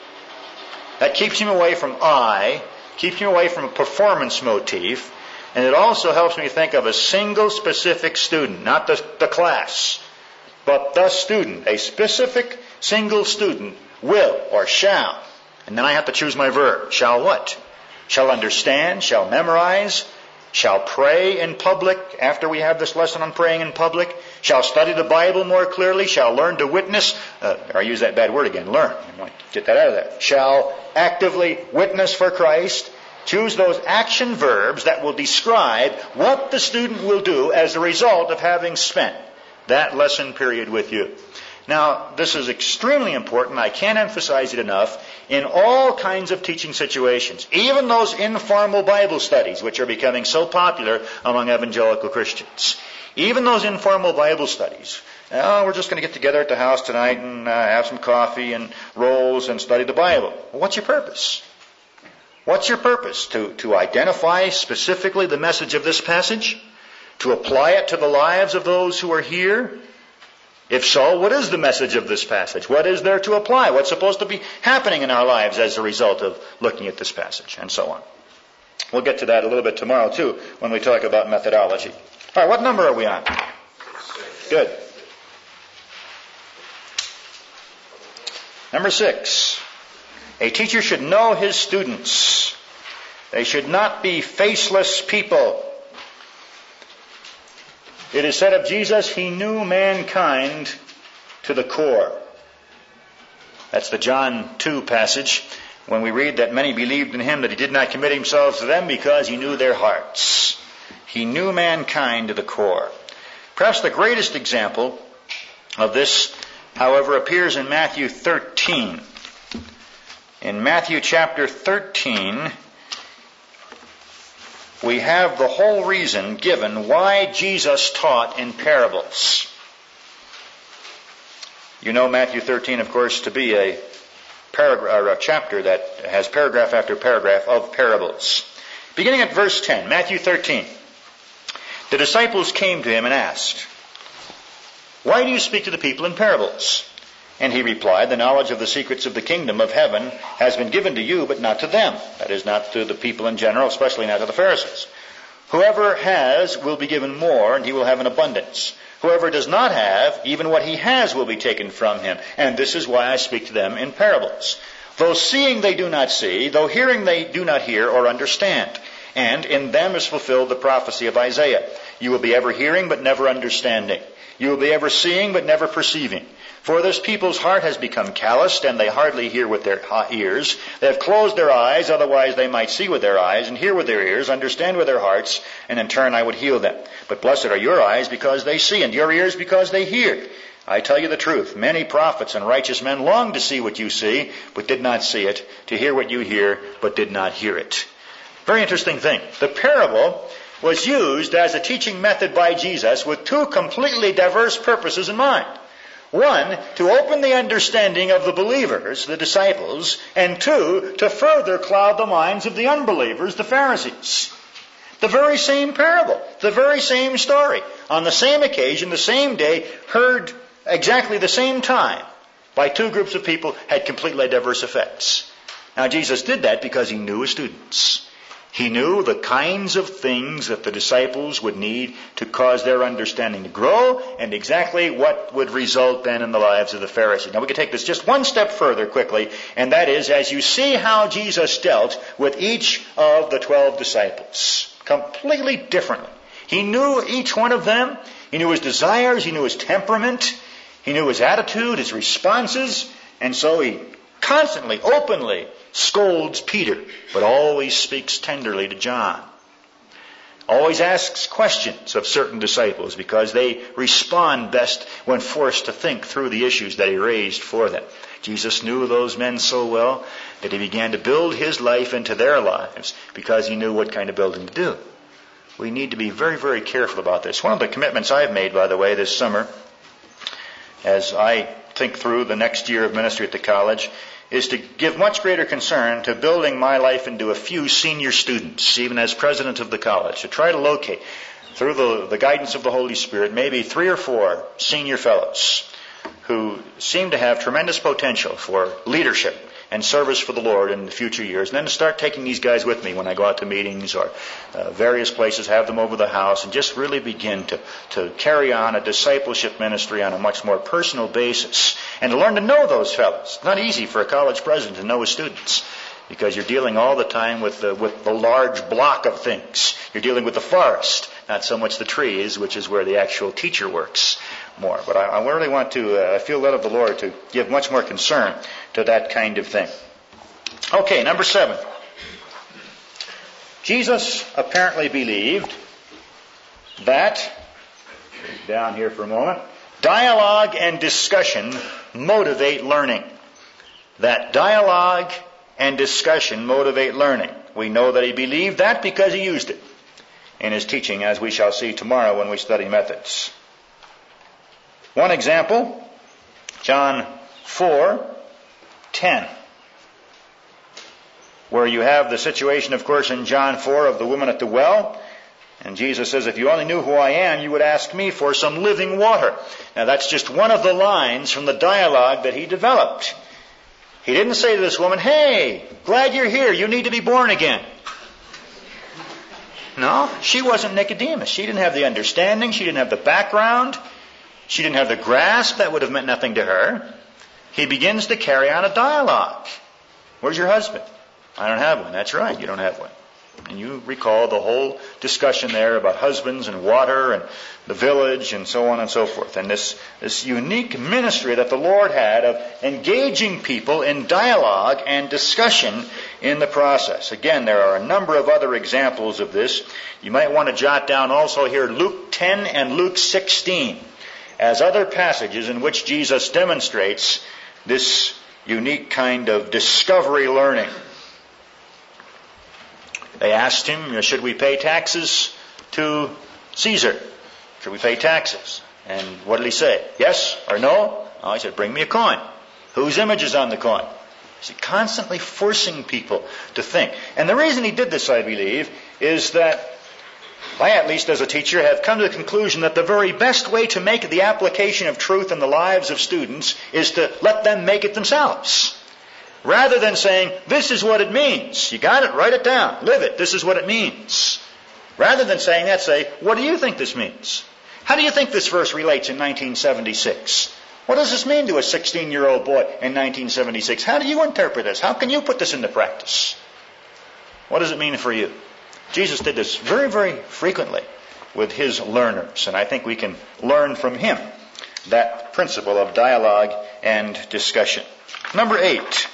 That keeps him away from I, keeps him away from a performance motif, and it also helps me think of a single specific student, not the class, but the student. A specific single student will or shall. And then I have to choose my verb. Shall what? Shall understand, shall memorize, shall pray in public after we have this lesson on praying in public, shall study the Bible more clearly, shall learn to witness, I use that bad word again, learn. I want to get that out of there. Shall actively witness for Christ. Choose those action verbs that will describe what the student will do as a result of having spent that lesson period with you. Now, this is extremely important. I can't emphasize it enough in all kinds of teaching situations, even those informal Bible studies, which are becoming so popular among evangelical Christians. Even those informal Bible studies. We're just going to get together at the house tonight and have some coffee and rolls and study the Bible. Well, what's your purpose? What's your purpose? To identify specifically the message of this passage? To apply it to the lives of those who are here? If so, what is the message of this passage? What is there to apply? What's supposed to be happening in our lives as a result of looking at this passage? And so on. We'll get to that a little bit tomorrow, too, when we talk about methodology. All right, what number are we on? Good. Number 6. A teacher should know his students. They should not be faceless people. It is said of Jesus, he knew mankind to the core. That's the John 2 passage when we read that many believed in him, that he did not commit himself to them because he knew their hearts. He knew mankind to the core. Perhaps the greatest example of this, however, appears in Matthew 13. In Matthew chapter 13, we have the whole reason given why Jesus taught in parables. You know Matthew 13, of course, to be a chapter that has paragraph after paragraph of parables. Beginning at verse 10, Matthew 13. The disciples came to him and asked, "Why do you speak to the people in parables?" And he replied, "The knowledge of the secrets of the kingdom of heaven has been given to you, but not to them." That is, not to the people in general, especially not to the Pharisees. "Whoever has will be given more, and he will have an abundance. Whoever does not have, even what he has will be taken from him. And this is why I speak to them in parables. Though seeing they do not see, though hearing they do not hear or understand. And in them is fulfilled the prophecy of Isaiah. You will be ever hearing but never understanding. You will be ever seeing but never perceiving. For this people's heart has become calloused, and they hardly hear with their ears. They have closed their eyes, otherwise they might see with their eyes, and hear with their ears, understand with their hearts, and in turn I would heal them. But blessed are your eyes because they see, and your ears because they hear. I tell you the truth, many prophets and righteous men longed to see what you see, but did not see it, to hear what you hear, but did not hear it. Very interesting thing. The parable was used as a teaching method by Jesus with two completely diverse purposes in mind. One, to open the understanding of the believers, the disciples, and two, to further cloud the minds of the unbelievers, the Pharisees. The very same parable, the very same story, on the same occasion, the same day, heard exactly the same time by two groups of people, had completely diverse effects. Now Jesus did that because he knew his students. He knew the kinds of things that the disciples would need to cause their understanding to grow, and exactly what would result then in the lives of the Pharisees. Now we can take this just one step further quickly, and that is as you see how Jesus dealt with each of the 12 disciples, completely differently. He knew each one of them. He knew his desires. He knew his temperament. He knew his attitude, his responses, and so he constantly, openly scolds Peter, but always speaks tenderly to John. Always asks questions of certain disciples because they respond best when forced to think through the issues that he raised for them. Jesus knew those men so well that he began to build his life into their lives because he knew what kind of building to do. We need to be very, very careful about this. One of the commitments I've made, by the way, this summer, as I think through the next year of ministry at the college, is to give much greater concern to building my life into a few senior students, even as president of the college, to try to locate, through the guidance of the Holy Spirit, maybe 3 or 4 senior fellows who seem to have tremendous potential for leadership and service for the Lord in the future years, and then to start taking these guys with me when I go out to meetings or various places, have them over the house, and just really begin to carry on a discipleship ministry on a much more personal basis, and to learn to know those fellows. It's not easy for a college president to know his students, because you're dealing all the time with the large block of things. You're dealing with the forest, not so much the trees, which is where the actual teacher works more. But I really want to, I feel led of the Lord to give much more concern to that kind of thing. Okay, number 7. Jesus apparently believed that, down here for a moment, dialogue and discussion motivate learning. That dialogue and discussion motivate learning. We know that he believed that because he used it in his teaching, as we shall see tomorrow when we study methods. One example, John 4:10, where you have the situation, of course, in John 4 of the woman at the well. And Jesus says, if you only knew who I am, you would ask me for some living water. Now that's just one of the lines from the dialogue that he developed. He didn't say to this woman, hey, glad you're here, you need to be born again. No, she wasn't Nicodemus. She didn't have the understanding, she didn't have the background, she didn't have the grasp. That would have meant nothing to her. He begins to carry on a dialogue. Where's your husband? I don't have one. That's right, you don't have one. And you recall the whole discussion there about husbands and water and the village and so on and so forth. And this unique ministry that the Lord had of engaging people in dialogue and discussion in the process. Again, there are a number of other examples of this. You might want to jot down also here Luke 10 and Luke 16 as other passages in which Jesus demonstrates this unique kind of discovery learning. They asked him, should we pay taxes to Caesar? Should we pay taxes? And what did he say? Yes or no? Oh, he said, bring me a coin. Whose image is on the coin? He's constantly forcing people to think. And the reason he did this, I believe, is that I, at least as a teacher, have come to the conclusion that the very best way to make the application of truth in the lives of students is to let them make it themselves. Rather than saying, this is what it means. You got it? Write it down. Live it. This is what it means. Rather than saying that, say, what do you think this means? How do you think this verse relates in 1976? What does this mean to a 16-year-old boy in 1976? How do you interpret this? How can you put this into practice? What does it mean for you? Jesus did this very, very frequently with his learners, and I think we can learn from him that principle of dialogue and discussion. Number 8.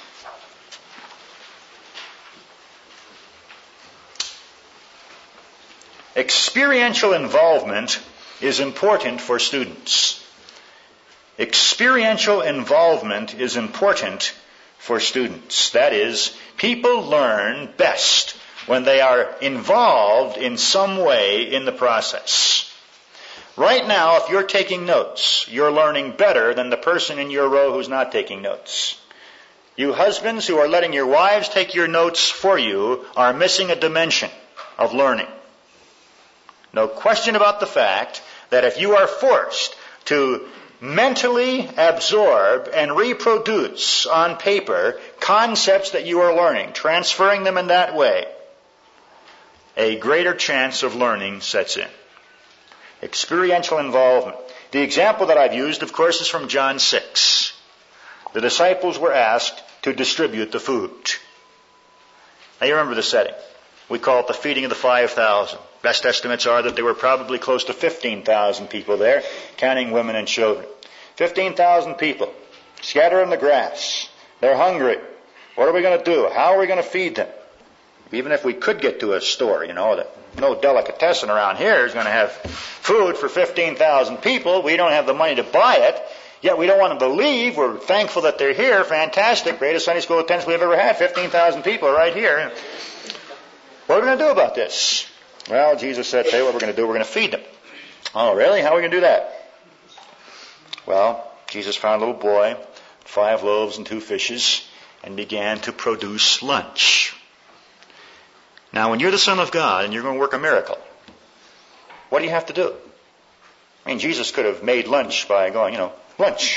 Experiential involvement is important for students. Experiential involvement is important for students. That is, people learn best when they are involved in some way in the process. Right now, if you're taking notes, you're learning better than the person in your row who's not taking notes. You husbands who are letting your wives take your notes for you are missing a dimension of learning. No question about the fact that if you are forced to mentally absorb and reproduce on paper concepts that you are learning, transferring them in that way, a greater chance of learning sets in. Experiential involvement. The example that I've used, of course, is from John 6. The disciples were asked to distribute the food. Now you remember the setting. We call it the feeding of the 5,000. Best estimates are that there were probably close to 15,000 people there, counting women and children. 15,000 people scattered in the grass. They're hungry. What are we going to do? How are we going to feed them? Even if we could get to a store, no delicatessen around here is going to have food for 15,000 people. We don't have the money to buy it. Yet we don't want them to leave. We're thankful that they're here. Fantastic. Greatest Sunday school attendance we've ever had. 15,000 people right here. What are we going to do about this? Well, Jesus said, tell you what we're going to do. We're going to feed them. Oh, really? How are we going to do that? Well, Jesus found a little boy, 5 loaves and 2 fishes, and began to produce lunch. Now, when you're the Son of God and you're going to work a miracle, what do you have to do? I mean, Jesus could have made lunch by going, lunch.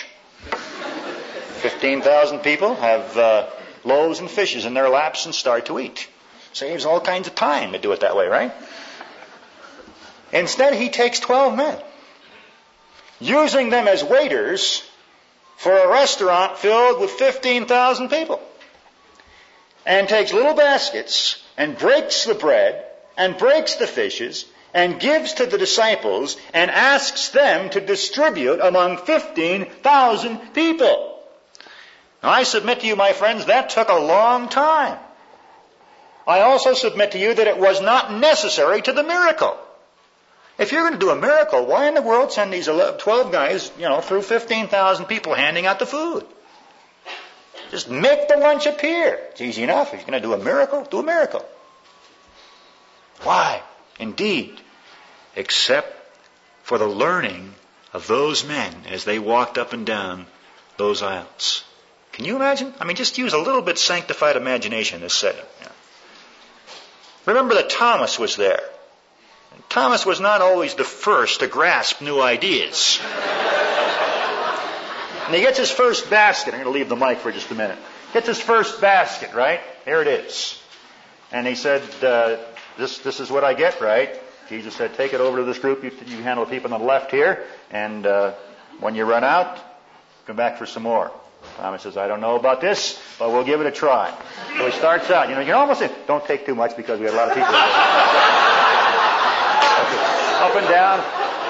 15,000 people have loaves and fishes in their laps and start to eat. Saves all kinds of time to do it that way, right? Instead, he takes 12 men, using them as waiters for a restaurant filled with 15,000 people, and takes little baskets and breaks the bread and breaks the fishes and gives to the disciples and asks them to distribute among 15,000 people. Now, I submit to you, my friends, that took a long time. I also submit to you that it was not necessary to the miracle. If you're going to do a miracle, why in the world send these 12 guys, through 15,000 people handing out the food? Just make the lunch appear. It's easy enough. If you're going to do a miracle, do a miracle. Why? Indeed, except for the learning of those men as they walked up and down those aisles. Can you imagine? I mean, just use a little bit sanctified imagination in this setting. Remember that Thomas was there. And Thomas was not always the first to grasp new ideas. And he gets his first basket. I'm going to leave the mic for just a minute. Gets his first basket, right? Here it is. And he said, this is what I get, right? Jesus said, take it over to this group. You handle the people on the left here. And when you run out, come back for some more. Thomas says, I don't know about this, but we'll give it a try. So he starts out. You can almost say, don't take too much because we had a lot of people. Up and down.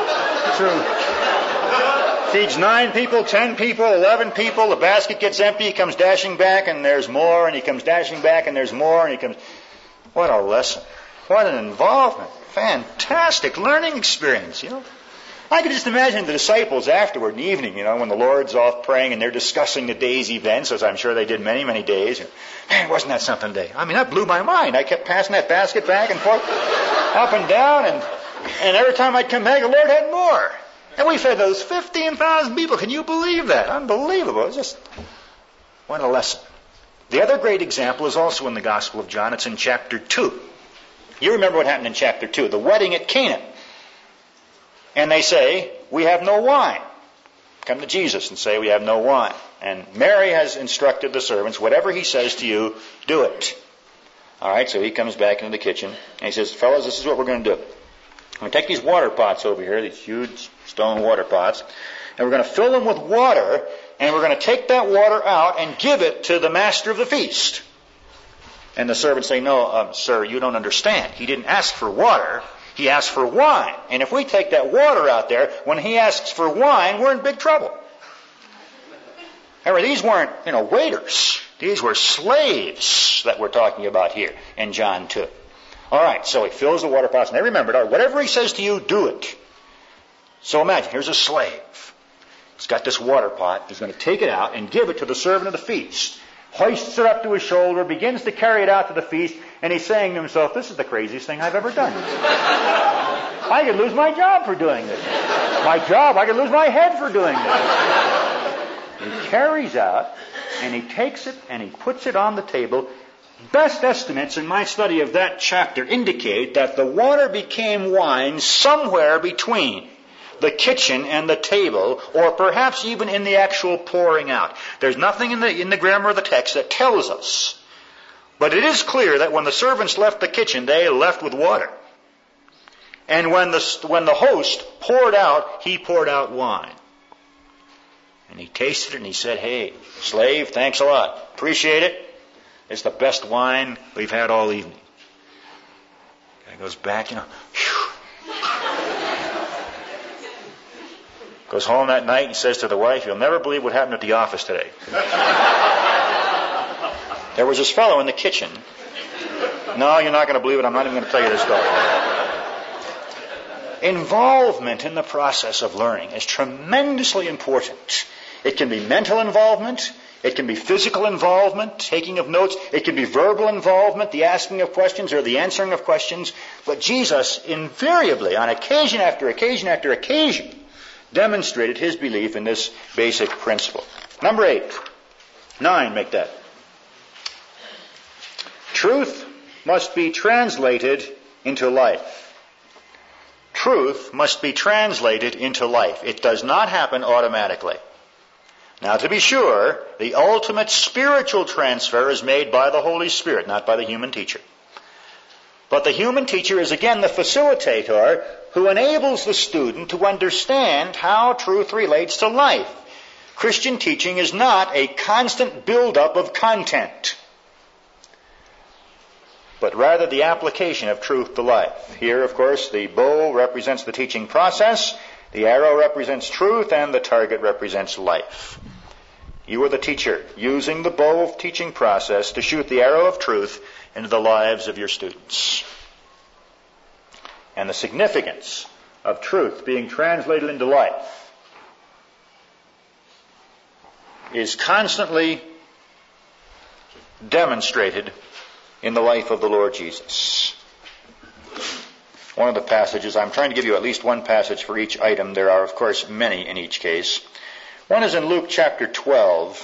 Through. Feeds 9 people, 10 people, 11 people. The basket gets empty. He comes dashing back and there's more. And he comes dashing back and there's more. And he comes. What a lesson. What an involvement. Fantastic learning experience, I could just imagine the disciples afterward in the evening, when the Lord's off praying and they're discussing the day's events, as I'm sure they did many, many days. Man, wasn't that something today? I mean, that blew my mind. I kept passing that basket back and forth, up and down, and every time I'd come back, the Lord had more. And we fed those 15,000 people. Can you believe that? Unbelievable. It's just, what a lesson. The other great example is also in the Gospel of John. It's in chapter 2. You remember what happened in chapter 2, the wedding at Cana. And they say, we have no wine. Come to Jesus and say, we have no wine. And Mary has instructed the servants, whatever he says to you, do it. All right, so he comes back into the kitchen, and he says, fellas, this is what we're going to do. We're going to take these water pots over here, these huge stone water pots, and we're going to fill them with water, and we're going to take that water out and give it to the master of the feast. And the servant saying, no, sir, you don't understand. He didn't ask for water. He asked for wine. And if we take that water out there, when he asks for wine, we're in big trouble. However, these weren't, waiters. These were slaves that we're talking about here in John 2. All right, so he fills the water pots. And they remembered, whatever he says to you, do it. So imagine, here's a slave. He's got this water pot. He's going to take it out and give it to the servant of the feast. Hoists it up to his shoulder, begins to carry it out to the feast, and he's saying to himself, this is the craziest thing I've ever done. I could lose my job for doing this. I could lose my head for doing this. He carries out, and he takes it, and he puts it on the table. Best estimates in my study of that chapter indicate that the water became wine somewhere between the kitchen and the table, or perhaps even in the actual pouring out. There's nothing in the grammar of the text that tells us. But it is clear that when the servants left the kitchen, they left with water. And when the host poured out, he poured out wine. And he tasted it and he said, hey, slave, thanks a lot. Appreciate it. It's the best wine we've had all evening. Guy goes back, whew. Goes home that night and says to the wife, you'll never believe what happened at the office today. There was this fellow in the kitchen. No, you're not going to believe it. I'm not even going to tell you this story. Involvement in the process of learning is tremendously important. It can be mental involvement. It can be physical involvement, taking of notes. It can be verbal involvement, the asking of questions or the answering of questions. But Jesus invariably, on occasion after occasion after occasion, demonstrated his belief in this basic principle. Number 8. 9, make that. Truth must be translated into life. Truth must be translated into life. It does not happen automatically. Now, to be sure, the ultimate spiritual transfer is made by the Holy Spirit, not by the human teacher. But the human teacher is again the facilitator who enables the student to understand how truth relates to life. Christian teaching is not a constant build-up of content, but rather the application of truth to life. Here, of course, the bow represents the teaching process, the arrow represents truth, and the target represents life. You are the teacher, using the bow of teaching process to shoot the arrow of truth into the lives of your students. And the significance of truth being translated into life is constantly demonstrated in the life of the Lord Jesus. One of the passages, I'm trying to give you at least one passage for each item. There are, of course, many in each case. One is in Luke chapter 12,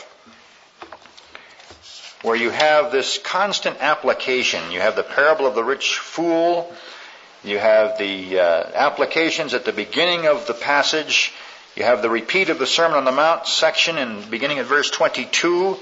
where you have this constant application. You have the parable of the rich fool. You have the applications at the beginning of the passage. You have the repeat of the Sermon on the Mount section in beginning at verse 22.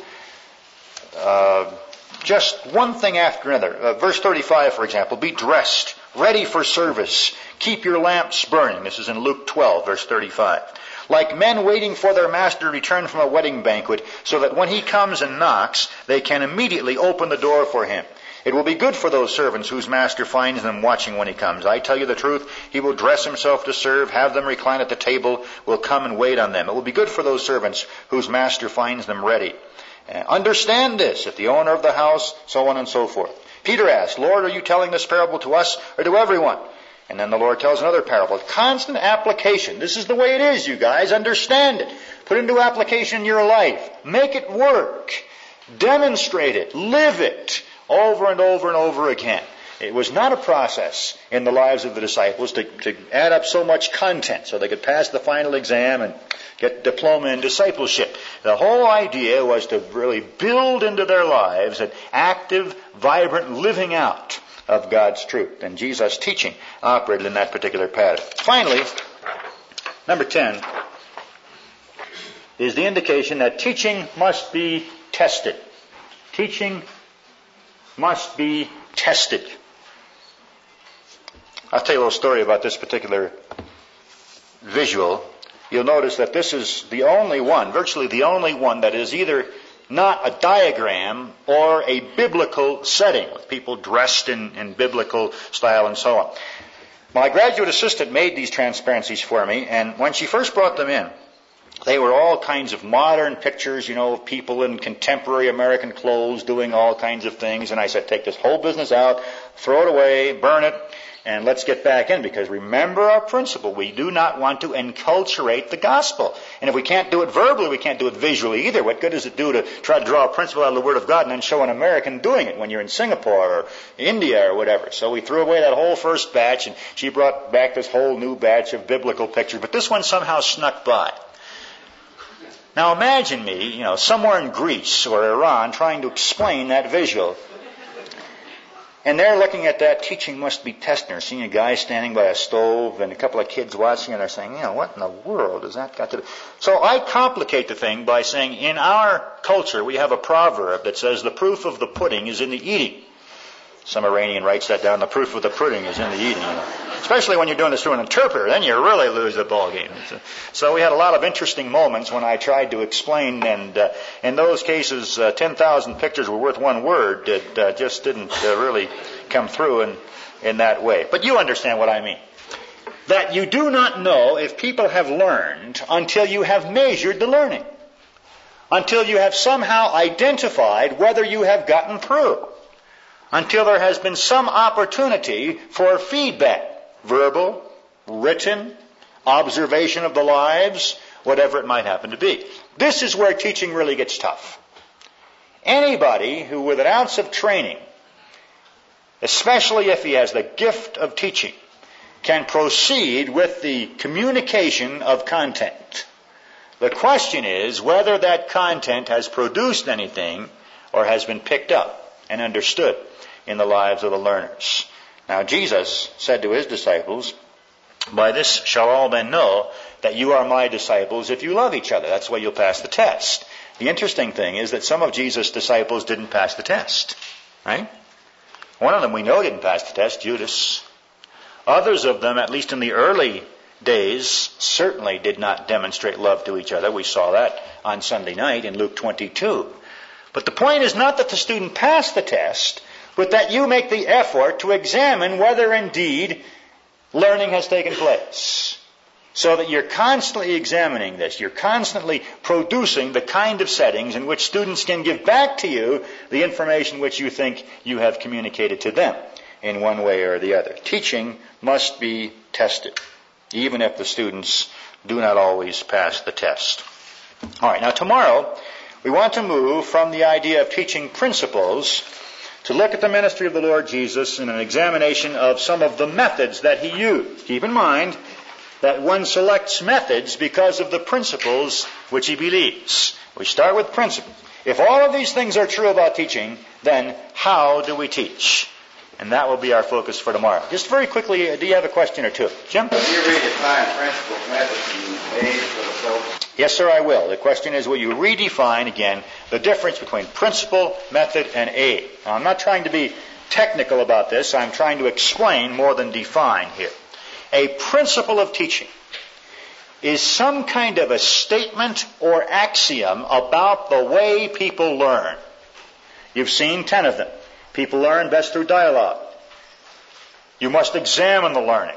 Just one thing after another. Verse 35, for example, be dressed, ready for service. Keep your lamps burning. This is in Luke 12, verse 35. Like men waiting for their master to return from a wedding banquet, so that when he comes and knocks, they can immediately open the door for him. It will be good for those servants whose master finds them watching when he comes. I tell you the truth, he will dress himself to serve, have them recline at the table, will come and wait on them. It will be good for those servants whose master finds them ready. Understand this, if the owner of the house, so on and so forth. Peter asked, Lord, are you telling this parable to us or to everyone? And then the Lord tells another parable. Constant application. This is the way it is, you guys. Understand it. Put it into application in your life. Make it work. Demonstrate it. Live it. Over and over and over again. It was not a process in the lives of the disciples to add up so much content so they could pass the final exam and get diploma in discipleship. The whole idea was to really build into their lives an active, vibrant living out of God's truth. And Jesus' teaching operated in that particular pattern. Finally, number 10 is the indication that teaching must be tested. Teaching must be tested. I'll tell you a little story about this particular visual. You'll notice that this is the only one, virtually the only one, that is either not a diagram or a biblical setting with people dressed in biblical style and so on. My graduate assistant made these transparencies for me, and when she first brought them in, they were all kinds of modern pictures, of people in contemporary American clothes doing all kinds of things. And I said, take this whole business out, throw it away, burn it, and let's get back in. Because remember our principle. We do not want to enculturate the gospel. And if we can't do it verbally, we can't do it visually either. What good does it do to try to draw a principle out of the Word of God and then show an American doing it when you're in Singapore or India or whatever? So we threw away that whole first batch, and she brought back this whole new batch of biblical pictures. But this one somehow snuck by. Now imagine me, somewhere in Greece or Iran trying to explain that visual. And they're looking at that, teaching must be testing. They're seeing a guy standing by a stove and a couple of kids watching, and they're saying, what in the world has that got to do? So I complicate the thing by saying, in our culture, we have a proverb that says, the proof of the pudding is in the eating. Some Iranian writes that down, the proof of the pudding is in the eating. Especially when you're doing this through an interpreter, then you really lose the ball game. So we had a lot of interesting moments when I tried to explain, and in those cases, 10,000 pictures were worth one word. It just didn't really come through in that way. But you understand what I mean. That you do not know if people have learned until you have measured the learning. Until you have somehow identified whether you have gotten through. Until there has been some opportunity for feedback. Verbal, written, observation of the lives, whatever it might happen to be. This is where teaching really gets tough. Anybody who, with an ounce of training, especially if he has the gift of teaching, can proceed with the communication of content. The question is whether that content has produced anything or has been picked up and understood in the lives of the learners. Now, Jesus said to his disciples, by this shall all men know that you are my disciples if you love each other. That's the way you'll pass the test. The interesting thing is that some of Jesus' disciples didn't pass the test. Right? One of them we know didn't pass the test, Judas. Others of them, at least in the early days, certainly did not demonstrate love to each other. We saw that on Sunday night in Luke 22. But the point is not that the student passed the test, but that you make the effort to examine whether indeed learning has taken place. So that you're constantly examining this. You're constantly producing the kind of settings in which students can give back to you the information which you think you have communicated to them in one way or the other. Teaching must be tested, even if the students do not always pass the test. All right, now tomorrow we want to move from the idea of teaching principles to look at the ministry of the Lord Jesus in an examination of some of the methods that he used. Keep in mind that one selects methods because of the principles which he believes. We start with principles. If all of these things are true about teaching, then how do we teach? And that will be our focus for tomorrow. Just very quickly, do you have a question or two? Jim? Will you redefine principles, methods, and aids for the folks? Yes, sir, I will. The question is, will you redefine, again, the difference between principle, method, and aid? Now, I'm not trying to be technical about this. I'm trying to explain more than define here. A principle of teaching is some kind of a statement or axiom about the way people learn. You've seen 10 of them. People learn best through dialogue. You must examine the learning.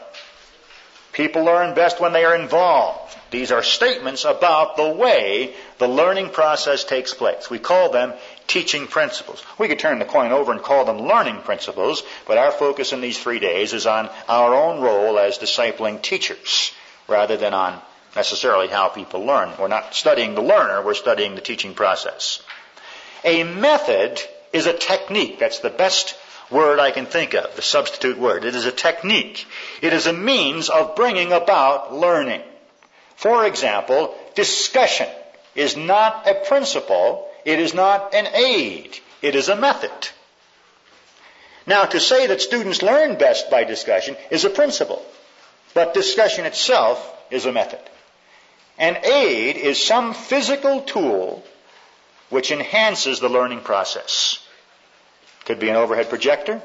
People learn best when they are involved. These are statements about the way the learning process takes place. We call them teaching principles. We could turn the coin over and call them learning principles, but our focus in these 3 days is on our own role as discipling teachers, rather than on necessarily how people learn. We're not studying the learner, we're studying the teaching process. A method is a technique. That's the best word I can think of, the substitute word. It is a technique. It is a means of bringing about learning. For example, discussion is not a principle. It is not an aid. It is a method. Now, to say that students learn best by discussion is a principle, but discussion itself is a method. An aid is some physical tool which enhances the learning process. Could be an overhead projector.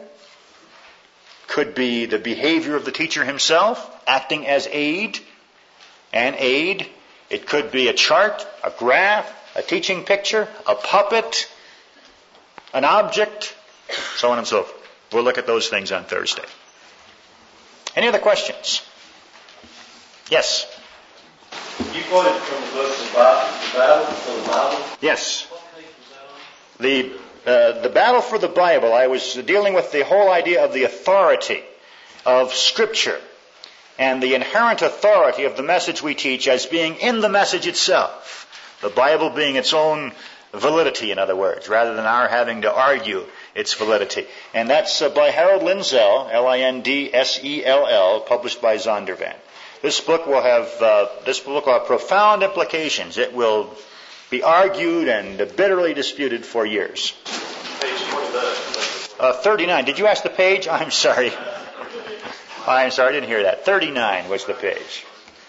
Could be the behavior of the teacher himself acting as aid. An aid. It could be a chart, a graph, a teaching picture, a puppet, an object, so on and so forth. We'll look at those things on Thursday. Any other questions? Yes? You quoted from the book, The Battle for the Bible? Yes. What page was that on? The Battle for the Bible, I was dealing with the whole idea of the authority of Scripture and the inherent authority of the message we teach as being in the message itself. The Bible being its own validity, in other words, rather than our having to argue its validity. And that's by Harold Lindsell, Lindsell, published by Zondervan. This book will have profound implications. It will be argued and bitterly disputed for years. Page 29. 39. Did you ask the page? I'm sorry. I didn't hear that. 39 was the page.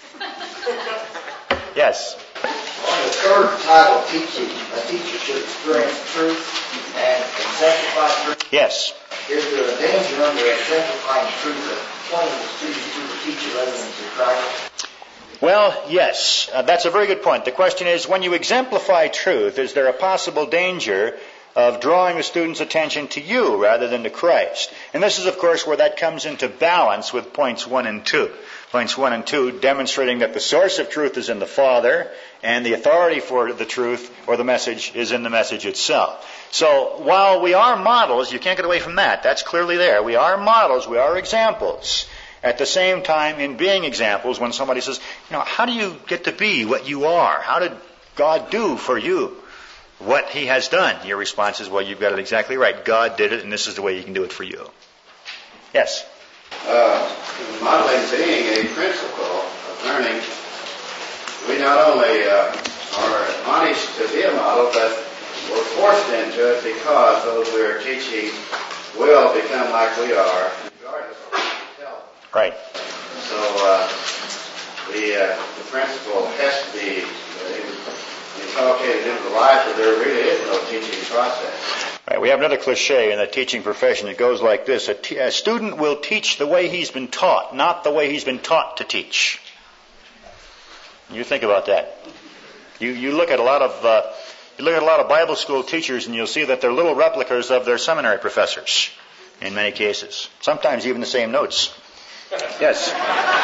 Yes. On the third title, teaching, a teacher should experience truth and exemplify truth. Yes. Is there a danger under exemplifying truth of pointing the students to the teacher rather than to Christ? Well, yes. That's a very good point. The question is, when you exemplify truth, is there a possible danger of drawing the student's attention to you rather than to Christ? And this is, of course, where that comes into balance with points 1 and 2. Points 1 and 2 demonstrating that the source of truth is in the Father and the authority for the truth or the message is in the message itself. So while we are models, you can't get away from that. That's clearly there. We are models. We are examples. At the same time, in being examples, when somebody says, how do you get to be what you are? How did God do for you what He has done? Your response is, well, you've got it exactly right. God did it, and this is the way He can do it for you. Yes? Modeling being a principle of learning, we not only are admonished to be a model, but we're forced into it because those we are teaching will become like we are, regardless of what we tell them. Right. So the principle has to be inculcated into the life, or there really is no teaching process. Right, we have another cliche in the teaching profession. It goes like this. A student will teach the way he's been taught, not the way he's been taught to teach. You think about that. You look at a lot of Bible school teachers, and you'll see that they're little replicas of their seminary professors in many cases. Sometimes even the same notes. Yes.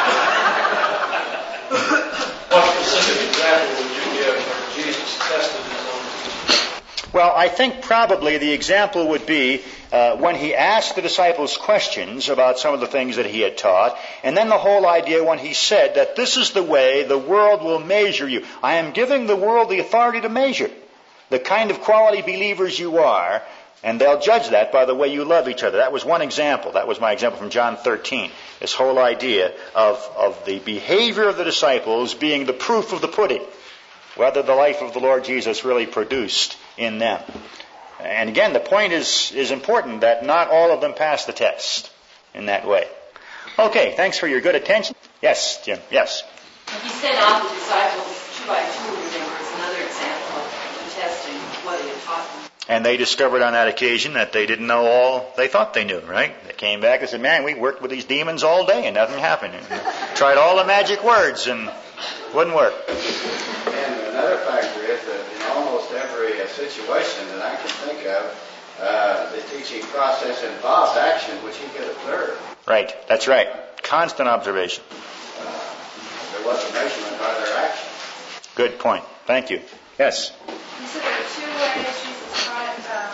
What specific example would you give where Jesus tested His own teaching? Well, I think probably the example would be when He asked the disciples questions about some of the things that He had taught, and then the whole idea when He said that this is the way the world will measure you. I am giving the world the authority to measure the kind of quality believers you are, and they'll judge that by the way you love each other. That was one example. That was my example from John 13. This whole idea of the behavior of the disciples being the proof of the pudding, whether the life of the Lord Jesus really produced in them. And again, the point is important that not all of them passed the test in that way. Okay, thanks for your good attention. Yes, Jim, yes. He sent out the disciples 2 by 2, there was another example of testing what He had taught them. And they discovered on that occasion that they didn't know all they thought they knew, right? They came back and said, man, we worked with these demons all day and nothing happened. And tried all the magic words and wouldn't work. And another factor is that in almost every situation that I can think of, the teaching process involves action, which you can observe. Right, that's right. Constant observation. There was a measurement by their action. Good point. Thank you. Yes? You said there were 2 ways Jesus taught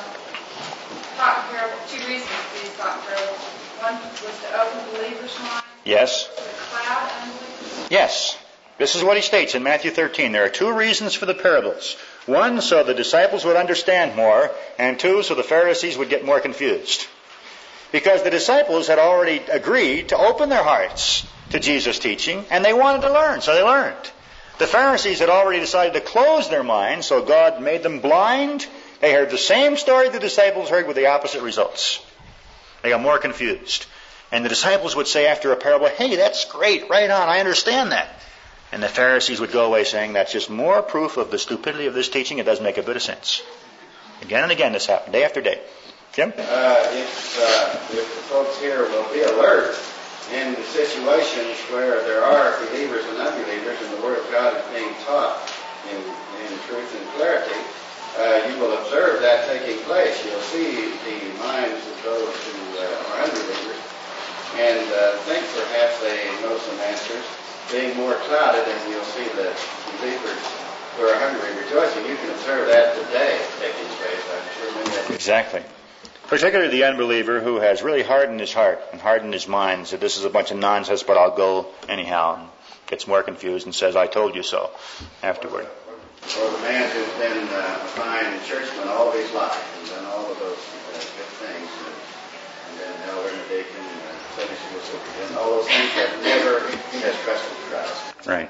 in parable, 2 reasons Jesus taught in parable. One was to open believers' minds. Yes? To cloud unbelievers. Yes. This is what He states in Matthew 13. There are 2 reasons for the parables. 1, so the disciples would understand more, and 2, so the Pharisees would get more confused. Because the disciples had already agreed to open their hearts to Jesus' teaching, and they wanted to learn, so they learned. The Pharisees had already decided to close their minds, so God made them blind. They heard the same story the disciples heard with the opposite results. They got more confused. And the disciples would say after a parable, hey, that's great, right on, I understand that. And the Pharisees would go away saying, that's just more proof of the stupidity of this teaching, it doesn't make a bit of sense. Again and again this happened, day after day. Jim? If the folks here will be alert in the situations where there are believers and unbelievers and the Word of God is being taught, in truth and clarity, you will observe that taking place. You'll see the minds of those who are unbelievers and think perhaps they know some answers being more clouded, and you'll see the believers who are hungry rejoicing. You can observe that today taking place. I'm sure many of you. Exactly. Particularly the unbeliever who has really hardened his heart and hardened his mind, said this is a bunch of nonsense, but I'll go anyhow, and gets more confused and says, I told you so, afterward. Or the man who's been a fine churchman all of his life and done all of those good things, and then elder and deacon, Sunday school superintendent, all those things that never has trusted Christ. Right.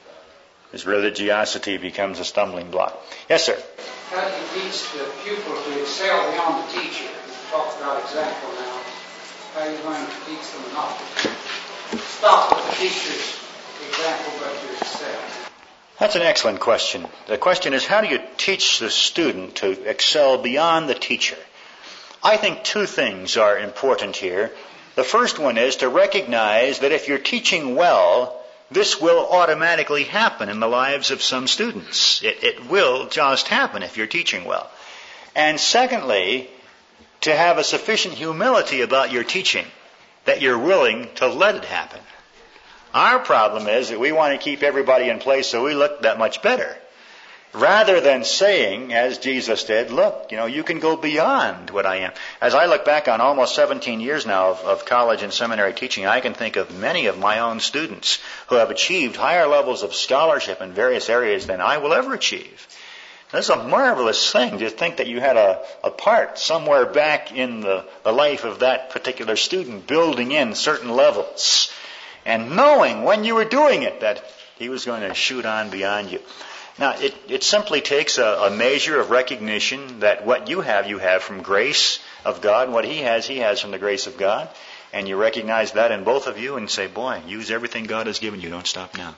His religiosity becomes a stumbling block. Yes, sir. How do you teach the pupil to excel beyond the teacher? You talked about example now. How are you going to teach them not to stop with the teacher's example, but to excel? That's an excellent question. The question is, how do you teach the student to excel beyond the teacher? I think two things are important here. The first one is to recognize that if you're teaching well, this will automatically happen in the lives of some students. It will just happen if you're teaching well. And secondly, to have a sufficient humility about your teaching that you're willing to let it happen. Our problem is that we want to keep everybody in place so we look that much better. Rather than saying, as Jesus did, look, you can go beyond what I am. As I look back on almost 17 years now of college and seminary teaching, I can think of many of my own students who have achieved higher levels of scholarship in various areas than I will ever achieve. This is a marvelous thing to think that you had a part somewhere back in the life of that particular student building in certain levels. And knowing when you were doing it that he was going to shoot on beyond you. Now, it simply takes a measure of recognition that what you have from grace of God, and what he has from the grace of God. And you recognize that in both of you and say, boy, use everything God has given you. Don't stop now.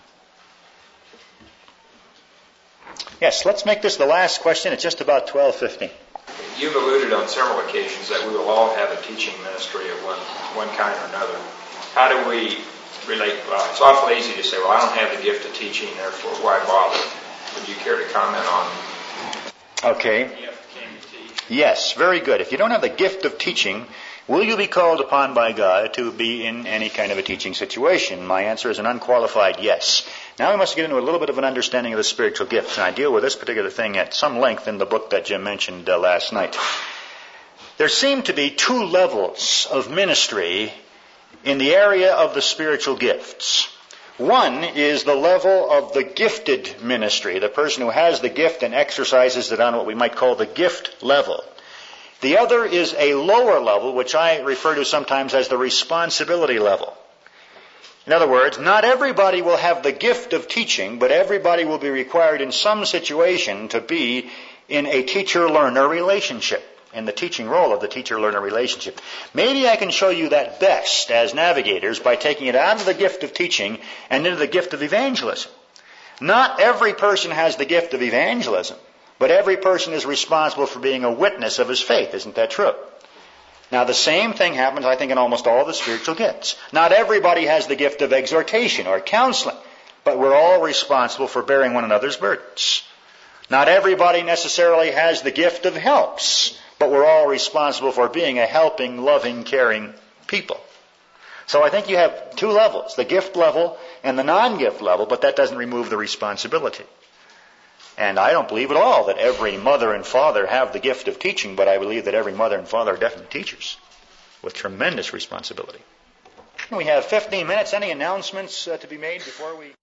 Yes, let's make this the last question. It's just about 12:15. You've alluded on several occasions that we will all have a teaching ministry of one kind or another. How do we relate? It's awful easy to say, well, I don't have the gift of teaching, therefore why bother? Would you care to comment on? Okay. Yes, very good. If you don't have the gift of teaching, will you be called upon by God to be in any kind of a teaching situation? My answer is an unqualified yes. Now we must get into a little bit of an understanding of the spiritual gifts, and I deal with this particular thing at some length in the book that Jim mentioned last night. There seem to be two levels of ministry in the area of the spiritual gifts. One is the level of the gifted ministry, the person who has the gift and exercises it on what we might call the gift level. The other is a lower level, which I refer to sometimes as the responsibility level. In other words, not everybody will have the gift of teaching, but everybody will be required in some situation to be in a teacher-learner relationship, in the teaching role of the teacher-learner relationship. Maybe I can show you that best as navigators by taking it out of the gift of teaching and into the gift of evangelism. Not every person has the gift of evangelism, but every person is responsible for being a witness of his faith. Isn't that true? Now, the same thing happens, I think, in almost all the spiritual gifts. Not everybody has the gift of exhortation or counseling, but we're all responsible for bearing one another's burdens. Not everybody necessarily has the gift of helps, but we're all responsible for being a helping, loving, caring people. So I think you have two levels, the gift level and the non-gift level, but that doesn't remove the responsibility. And I don't believe at all that every mother and father have the gift of teaching, but I believe that every mother and father are definitely teachers with tremendous responsibility. We have 15 minutes. Any announcements to be made before we...